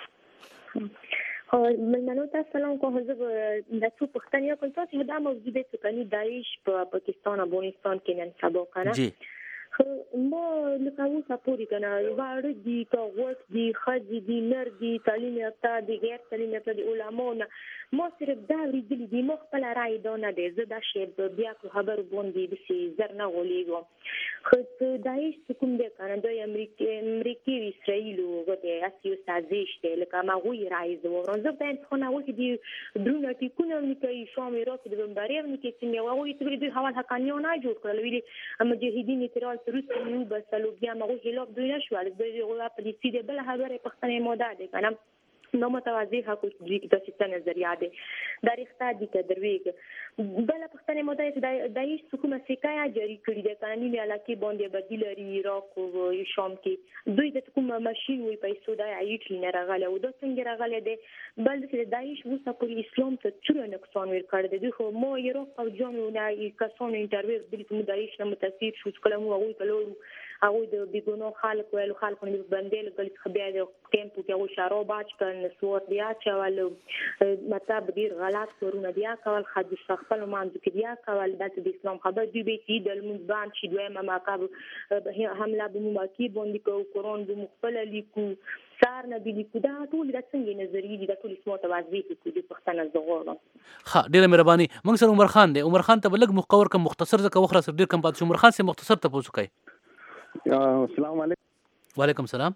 او مېلمنو ته سلام کوم زه د څو پښتنې کوم تاسو دا موجوده چې کني داعش په پاکستان افغانستان کې نن سبا کنه جی ما لکه اوسه پوری کنه واړه دي کا وخت دي خځې دي نر دي تعلیم یافته دي غیر تعلیم یافته دي علماونه ما صرف دا ورېدلې دي مخ په لارای دا نه دي زه دا شی بیا خبر باندې د سي زر نه غولېږم خو داعش کوم دي کنه د امریکا امریکا اسرائیل او د اسیو سازش دي لکه ما غوي رايز ورن زه په خونه وکې دي درونه ټیکونه نکي شام عراق د بمباریر نکي چې یو وایي چې دوی حواله حقانیو نه جوړ کړل ویلي مجاهدین ترال روس یو بسلو بیا مغو هلوب دوی نشو د دوی غوا په دې سیده بل خبره پښتنه موده ده کنه نو متوازی حق دوی د څه نظریه ده د ریښتا دي ته درويګ بل پښتنه موده چې دایښ حکومت سکایا جاری کړی ده قانوني علاقه باندې بدیل لري عراق او شام کې دوی د کوم ماشين وي پیسو د ایټ نه راغله او د څنګه راغله ده بل چې دایښ وسه پر اسلام ته څو نقصان ور کړی ده خو مو عراق او جامو نه کسانو انټرویو د کوم دایښ نه متاسف شو کلمو او کلو هغه د بیګونو خلک ویل خلک نه باندې ګل خبیا د کیمپو کې او شارو باج کړي سوور بیا چوالو مطلب ډیر غلط ورونه بیا کول خد خپل مانځ کې بیا کول د اسلام خبر دی به چې د المنبان چې دوی مماکاب حمله به مماکی باندې کو قرآن به مخبل لیکو سار نه دی لیکو دا ټول د څنګه نظریې دي د ټول اسمو توازی کې د پښتنه زغور ها ډیره مهرباني موږ سره عمر خان دی عمر خان ته بلګ مخور کوم مختصر ځکه وخره سره ډیر کم پات عمر خان سره مختصر ته پوښتنه کوي السلام علیکم وعلیکم السلام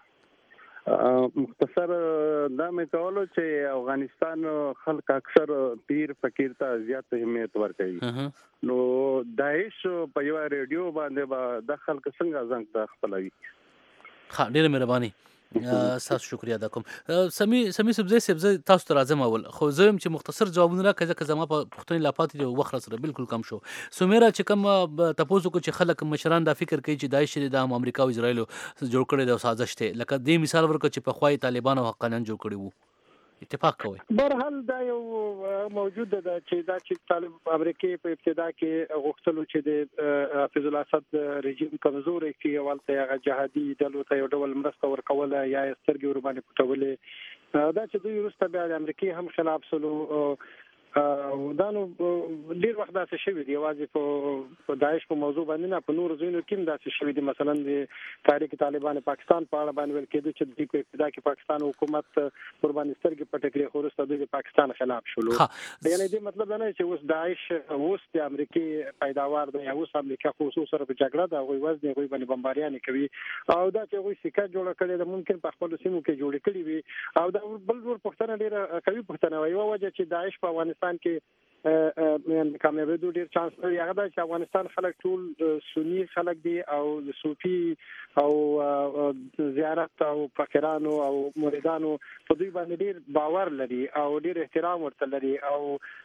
مختصر دا مې کولو چې افغانستان خلک اکثر پیر فقیر ته زیات اهمیت ورکوي نو داعش په یو ریډیو باندې با د خلک څنګه ځنګ ته خپلوي ها ډیره مهرباني تاسو شکریا ادا کوم سمي سمي سبزی سبزی تاسو ته راځم اول خو زم چې مختصر جوابونه راکړه ځکه زما په پښتون لاپات دی وخت سره بالکل کم شو سومره چې کوم تاسو کو چې خلک مشران دا فکر کوي چې داعش د امریکا او اسرایل جوړ کړي د سازش ته لکه دې مثال ورکړه چې په خوای طالبان او حقانیان جوړ کړي وو اتفاق کوي برحال دا یو موجود ده چې دا چې طالب امریکای په ابتدا کې غوښتلو چې د حافظ الاسد رژیم کمزور کې اولته هغه جهادي ډلو ته یو ډول مرسته ورکوله یا سترګې ور باندې پټولې دا چې دوی وروسته بیا د امریکای هم خلاف سلو دا نو ډیر وخت دا څه شوی دی واځي په داعش په موضوع باندې نه په نور ځینو کې دا څه شوی دی مثلا د تاریخ طالبان پاکستان په اړه باندې ویل کېده چې د ابتدا کې پاکستان حکومت قرباني سترګې پټ کړې خو وروسته د پاکستان خلاف شول یعنی دې مطلب نه چې اوس داعش اوس د امریکای پیداوار دی اوس امریکا خصوصا سره په جګړه دا غوي وزن غوي باندې بمباریان کوي او دا چې غوي سکه جوړ کړي دا ممکن په خپل سیمو کې جوړ کړي وي او دا بل ډول پښتنه ډیره کوي پښتنه وایي او وجه چې داعش په افغانستان کې کامیابی ډیر چانس لري هغه د افغانستان خلک ټول سنی خلک دي او صوفي او زیارت او فقیرانو او مریدانو په دوی باندې ډیر باور لري او ډیر احترام ورته لري او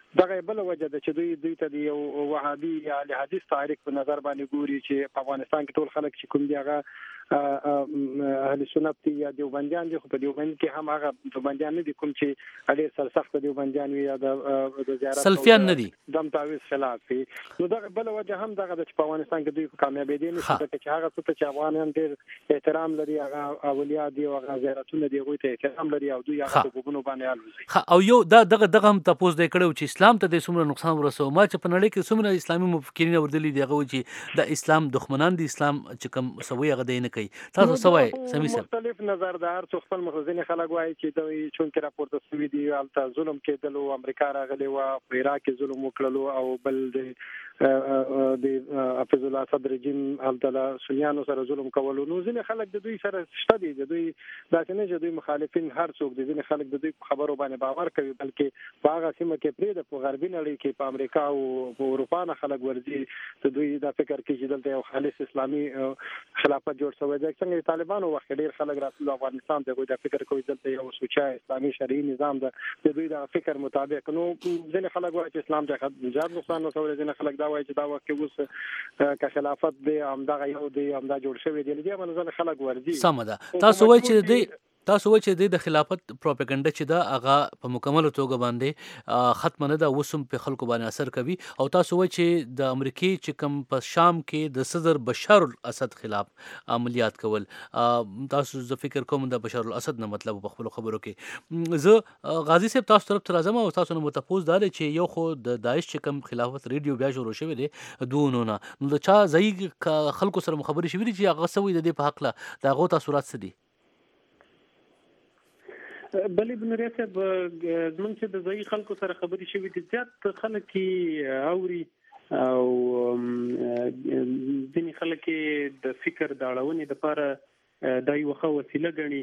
دغه بل وجه ده چې دوی دوی ته د یو وهابي یا حدیث تاریخ په نظر باندې ګوري چې په افغانستان کې ټول خلک چې کوم دی هغه اهل سنت دي یا دیوبندیان دي، خو په دیوبند کې هم هغه دیوبندیان نه دي کوم چې اړ سرسخت دیوبندیان وي یا د زیارت سلفیان نه دي، دم تعویض خلاف وي. نو دغه بل وجه هم دغه د په افغانستان کې دوی کامیابې دي نشي چې هغه څه چې افغانان ډېر احترام لري، هغه اولیا دي او هغه زیارتونه دي، هغه ته احترام لري او دوی هغه په ګونو باندې الوزي. او یو دا دغه دغه هم تاسو د کړو چې اسلام ته د څومره نقصان ورسو، ما چې په نړۍ کې څومره اسلامي مفکرین وردلی دی هغه چې د اسلام دښمنان دي، اسلام چې کوم سوي هغه دی نه کوي. تاسو سوای سمي سره مختلف نظر د هر څو خپل مخزن خلک وایي چې دوی چون کې راپورته شوی دی البته ظلم کېدل او امریکا راغلی و په عراق کې ظلم وکړلو او بل د د حافظ الله اسد رژیم البته سنیانو سره ظلم کولو. نو ځینې خلک د دوی سره شته دي، د دوی داسې نه چې دوی مخالفین هر څوک دي، ځینې خلک د دوی خبرو باندې باور کوي، بلکې په هغه سیمه کې پرې د په غربي نړۍ کې په امریکا او په اروپا نه خلک ورځي د دوی دا فکر کوي چې دلته یو خالص اسلامي خلافت جوړ شوی دی. څنګه طالبانو وخت ډېر خلک راتلل افغانستان ته، دوی دا فکر کوي دلته یو سوچا اسلامي شرعي نظام ده، د دوی دا فکر مطابق. نو ځینې خلک وایي چې اسلام ته زیات نقصان رسوي، ځینې خلک دا وایي چې دا وخت اوس که خلافت دی همدغه یو دی همدا جوړ شوی دی، دې باندې خلک ورځي. سم ده. تاسو وایي چې دی تاسو وایي چې د خلافت پروپاګاندا چې دا هغه په مکمل توګه باندې ختم نه ده، وسم په خلکو باندې اثر کوي. او تاسو وایي چې د امریکای چې کوم په شام کې د صدر بشار الاسد خلاف عملیات کول، تاسو زه فکر کوم د بشار الاسد نه مطلب په خپل خبرو کې زه غازی صاحب تاسو طرف ته راځم او تاسو نو متفوز دار چې یو خو د داعش چې کوم خلافت ریډیو بیا شروع شوی دی دونه نو د چا ځای خلکو سره مخابري شوی دي چې هغه سوي د دې په حق له دا غو تاثیرات څه دي؟ بلې بنوري صاحب زمونږ چې د ځای خلکو سره خبرې شوي دي زیات خلک یې اوري او ځینې خلک یې د فکر د اړونې دپاره دا یوه ښه وسیله ګڼي.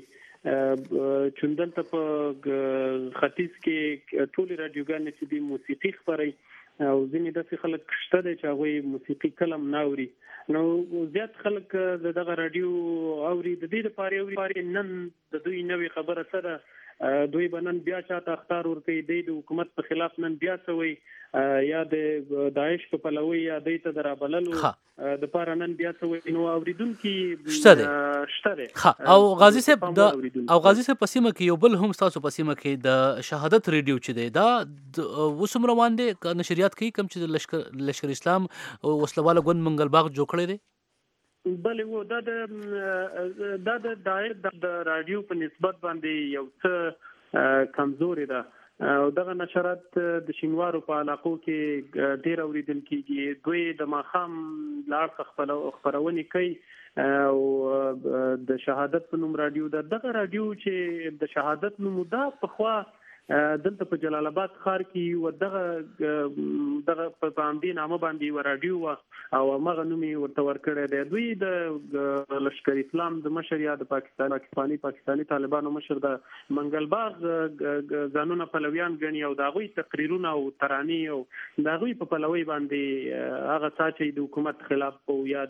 چون دلته په ختیځ کې ټولې راډیوګانې چې دي موسیقي خپروي او ځینې داسې خلک شته دی چې هغوی موسیقي کلم نه اوري. نو زیات خلک د دغه راډیو اوري د دې دپاره اوري نن د دوی نوې خبره سره دوی به نن بیا چاته اخطار ورکوي، دی د حکومت په خلاف نن بیا څه وایي یا د داعش په پلوي یا دی ته د رابللو دپاره نن بیا څه وایي. نو اورېدونکي شته دی. او غازي صاحب او غازي صاحب په سیمه کې یو بل هم ستاسو په سیمه کې د شهادت ریډیو چې دی دا اوس هم روان دی، نشریات کوي کوم چې لشکر لشکر اسلام وسلواله ګوند منګل باغ جوړ کړی دی؟ بلې و دا د دا د دایر د راډیو په نسبت باندې یو څه کمزوري ده او دغه نشرات د شینوارو په علاقو کې ډېر اورېدل کېږي. دوی د ماښام له اړخه خپرونې کوي او د شهادت په نوم راډیو ده. دغه راډیو چې د شهادت نوم دا پخوا دلته په جلال آباد ښار کې و دغه دغه په همدې نامه باندې یوه راډیو وه او همغه نوم یې ورته ورکړی دی. دوی د لشکر اسلام د مشر یا د پاکستان پاکستاني پاکستاني طالبانو مشر د منګل باغ ځانونه پلویان ګڼي او د هغوی تقریرونه او ترانې او د هغوی په پلوۍ باندې هغه څه چې د حکومت خلاف او یا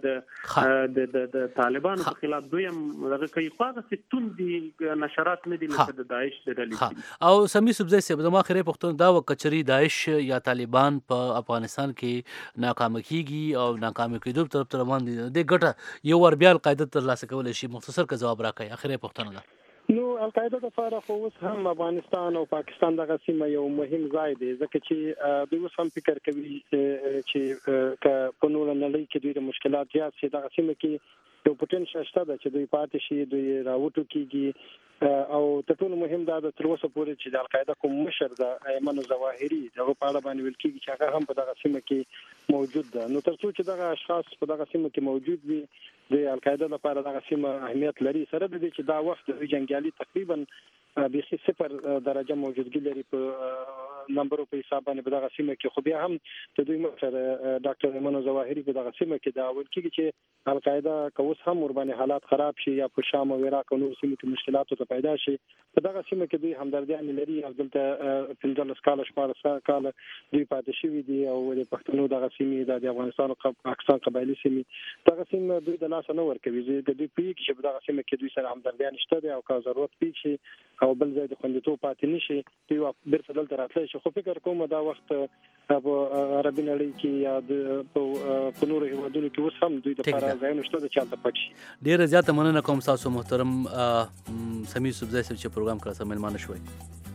د طالبانو په خلاف دوی هم دغه کوي، خو هغسې توندې نشرات نه دي لکه د داعش د ډلې. او سمي صوبزی صاحب زما خیرې پوښتنه دا وه کچري داعش یا طالبان په افغانستان کې ناکامه کیږي او ناکامه کېدو په طرف ته روان دي، د ګټه یو ور بیا القاعده ترلاسه کولی شي؟ مختصر که ځواب راکړئ. اخرې پوښتنه ده. نو القاعده دپاره خو اوس هم افغانستان او پاکستان دغه سیمه یو مهم ځای دی، ځکه چې دوی اوس هم فکر کوي چې که په نوره نړۍ کې دوی د مشکلات زیات شي دغه سیمه کې یو پوټنشل شته ده چې دوی پاتې شي، دوی راوټو کېږي. او تر ټولو مهم دا د تر اوسه پورې چې د القاعده کوم مشر د ایمن ظواهري دغه په اړه باندې ویل کېږي چې هغه هم په دغه سیمه کې موجود ده. نو تر څو چې دغه اشخاص په دغه سیمه کې موجود وي د القاعده لپاره دغه سیمه اهمیت لري، سره د دې چې دا وخت د جنګیالي تقریبا بیخي صفر درجه موجودګي لري په نمبرو په حساب باندې په دغه سیمه کې. خو بیا هم د دوی مشر ډاکټر ایمن ظواهري په دغه سیمه کې دا ویل کېږي چې القاعده که اوس هم ورباندې حالات خراب شي یا په شام او عراق او نورو سیمو کې مشکلاتو ته پیدا شي په دغه سیمه کې دوی همدردیان لري او دلته پنځلس کاله شپاړس کاله دوی پاتې شوي دي او د پښتنو دغه سیمې د افغانستان او پاکستان قبایلي سیمې دغه سیمه دوی د لاسه نه ورکوي. د دوی پوهېږي چې په دغه سیمه کې دوی سره همدردیان شته دی او که ضرورت پیښ شي او بل ځای د خوندیتوب پاتې نه شي دوی بیرته دلته راتلی شو خو فکر کوم دا وخت په عربي نړۍ کې یا په نورو هیوادونو کې اوس هم دوی د لپاره ځای نشته د چالت پټ شي. ډیره زیاته مننه کوم تاسو محترم سمیر صوبزی صاحب چې پروګرام کړی سم ملمانه شوي.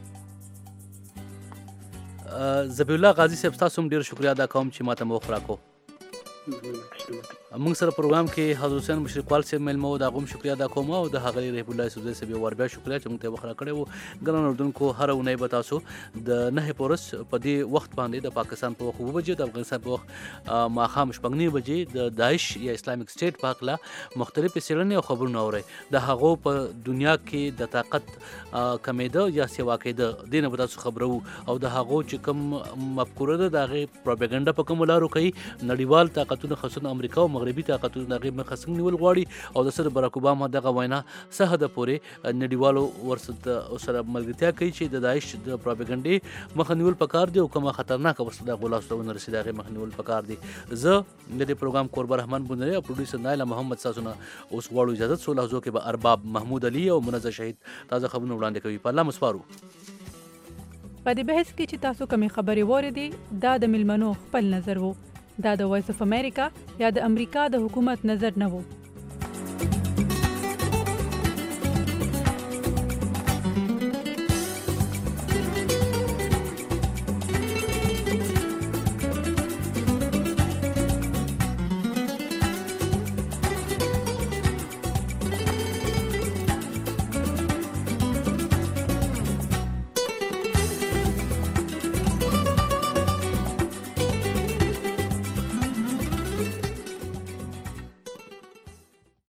ذبیح الله غازی صاحب تاسو هم ډیر شکریا ادا کوم چې ماته موخ راکو. موږ سره پروګرام کې حضرت حسین مشرقوال صاحب ملمو دا غوم شکریا ادا کوم او د هغه رحم الله صوبزی صاحب ور بیا شکریا چې موږ ته وخره کړو. ګران اردوونکو هر اونۍ به تاسو د نه پورس په دې وخت باندې د پاکستان په وخت وبجې د افغانستان په وخت ماخام شپږ بجې د داعش یا اسلامیک سټیټ په اړه مختلفې څېړنې او خبرونه اورئ. د هغو په دنیا کې د طاقت کمیده یا سیوا کېده دې نه به تاسو خبرو او د هغو چې کوم مفکوره ده د هغې پروپاګنډا په کومو لارو کوي. نړیوال طاقتونه خصوصا امریکا او مغربي طاقتونه د هغې مخه څنګه نیول غواړي او د سره براک اوباما دغه وینا څه حده پورې نړیوالو ورسره ملګرتیا کوي چې د داعش د پروپاګنډې مخه نیول پکار دی او کومه خطرناکه وسله د غلاس ته ونه رسېد هغې مخه نیول پکار دی. زه د دې پروګرام کوربه رحمان بندري او پروډوسر نایله محمد ساسونه اوس غواړو اجازت. سو لحظو کې به ارباب محمود علي او منزه شهید تازه خبرونه وړاندې کوي. په الله مسپارو. په دې بحث کې چې تاسو کومې خبرې واورېدې دا د ملمنو خپل نظر وو. دا د وایس اف امریکا یا د امریکا د حکومت نظر نه وو.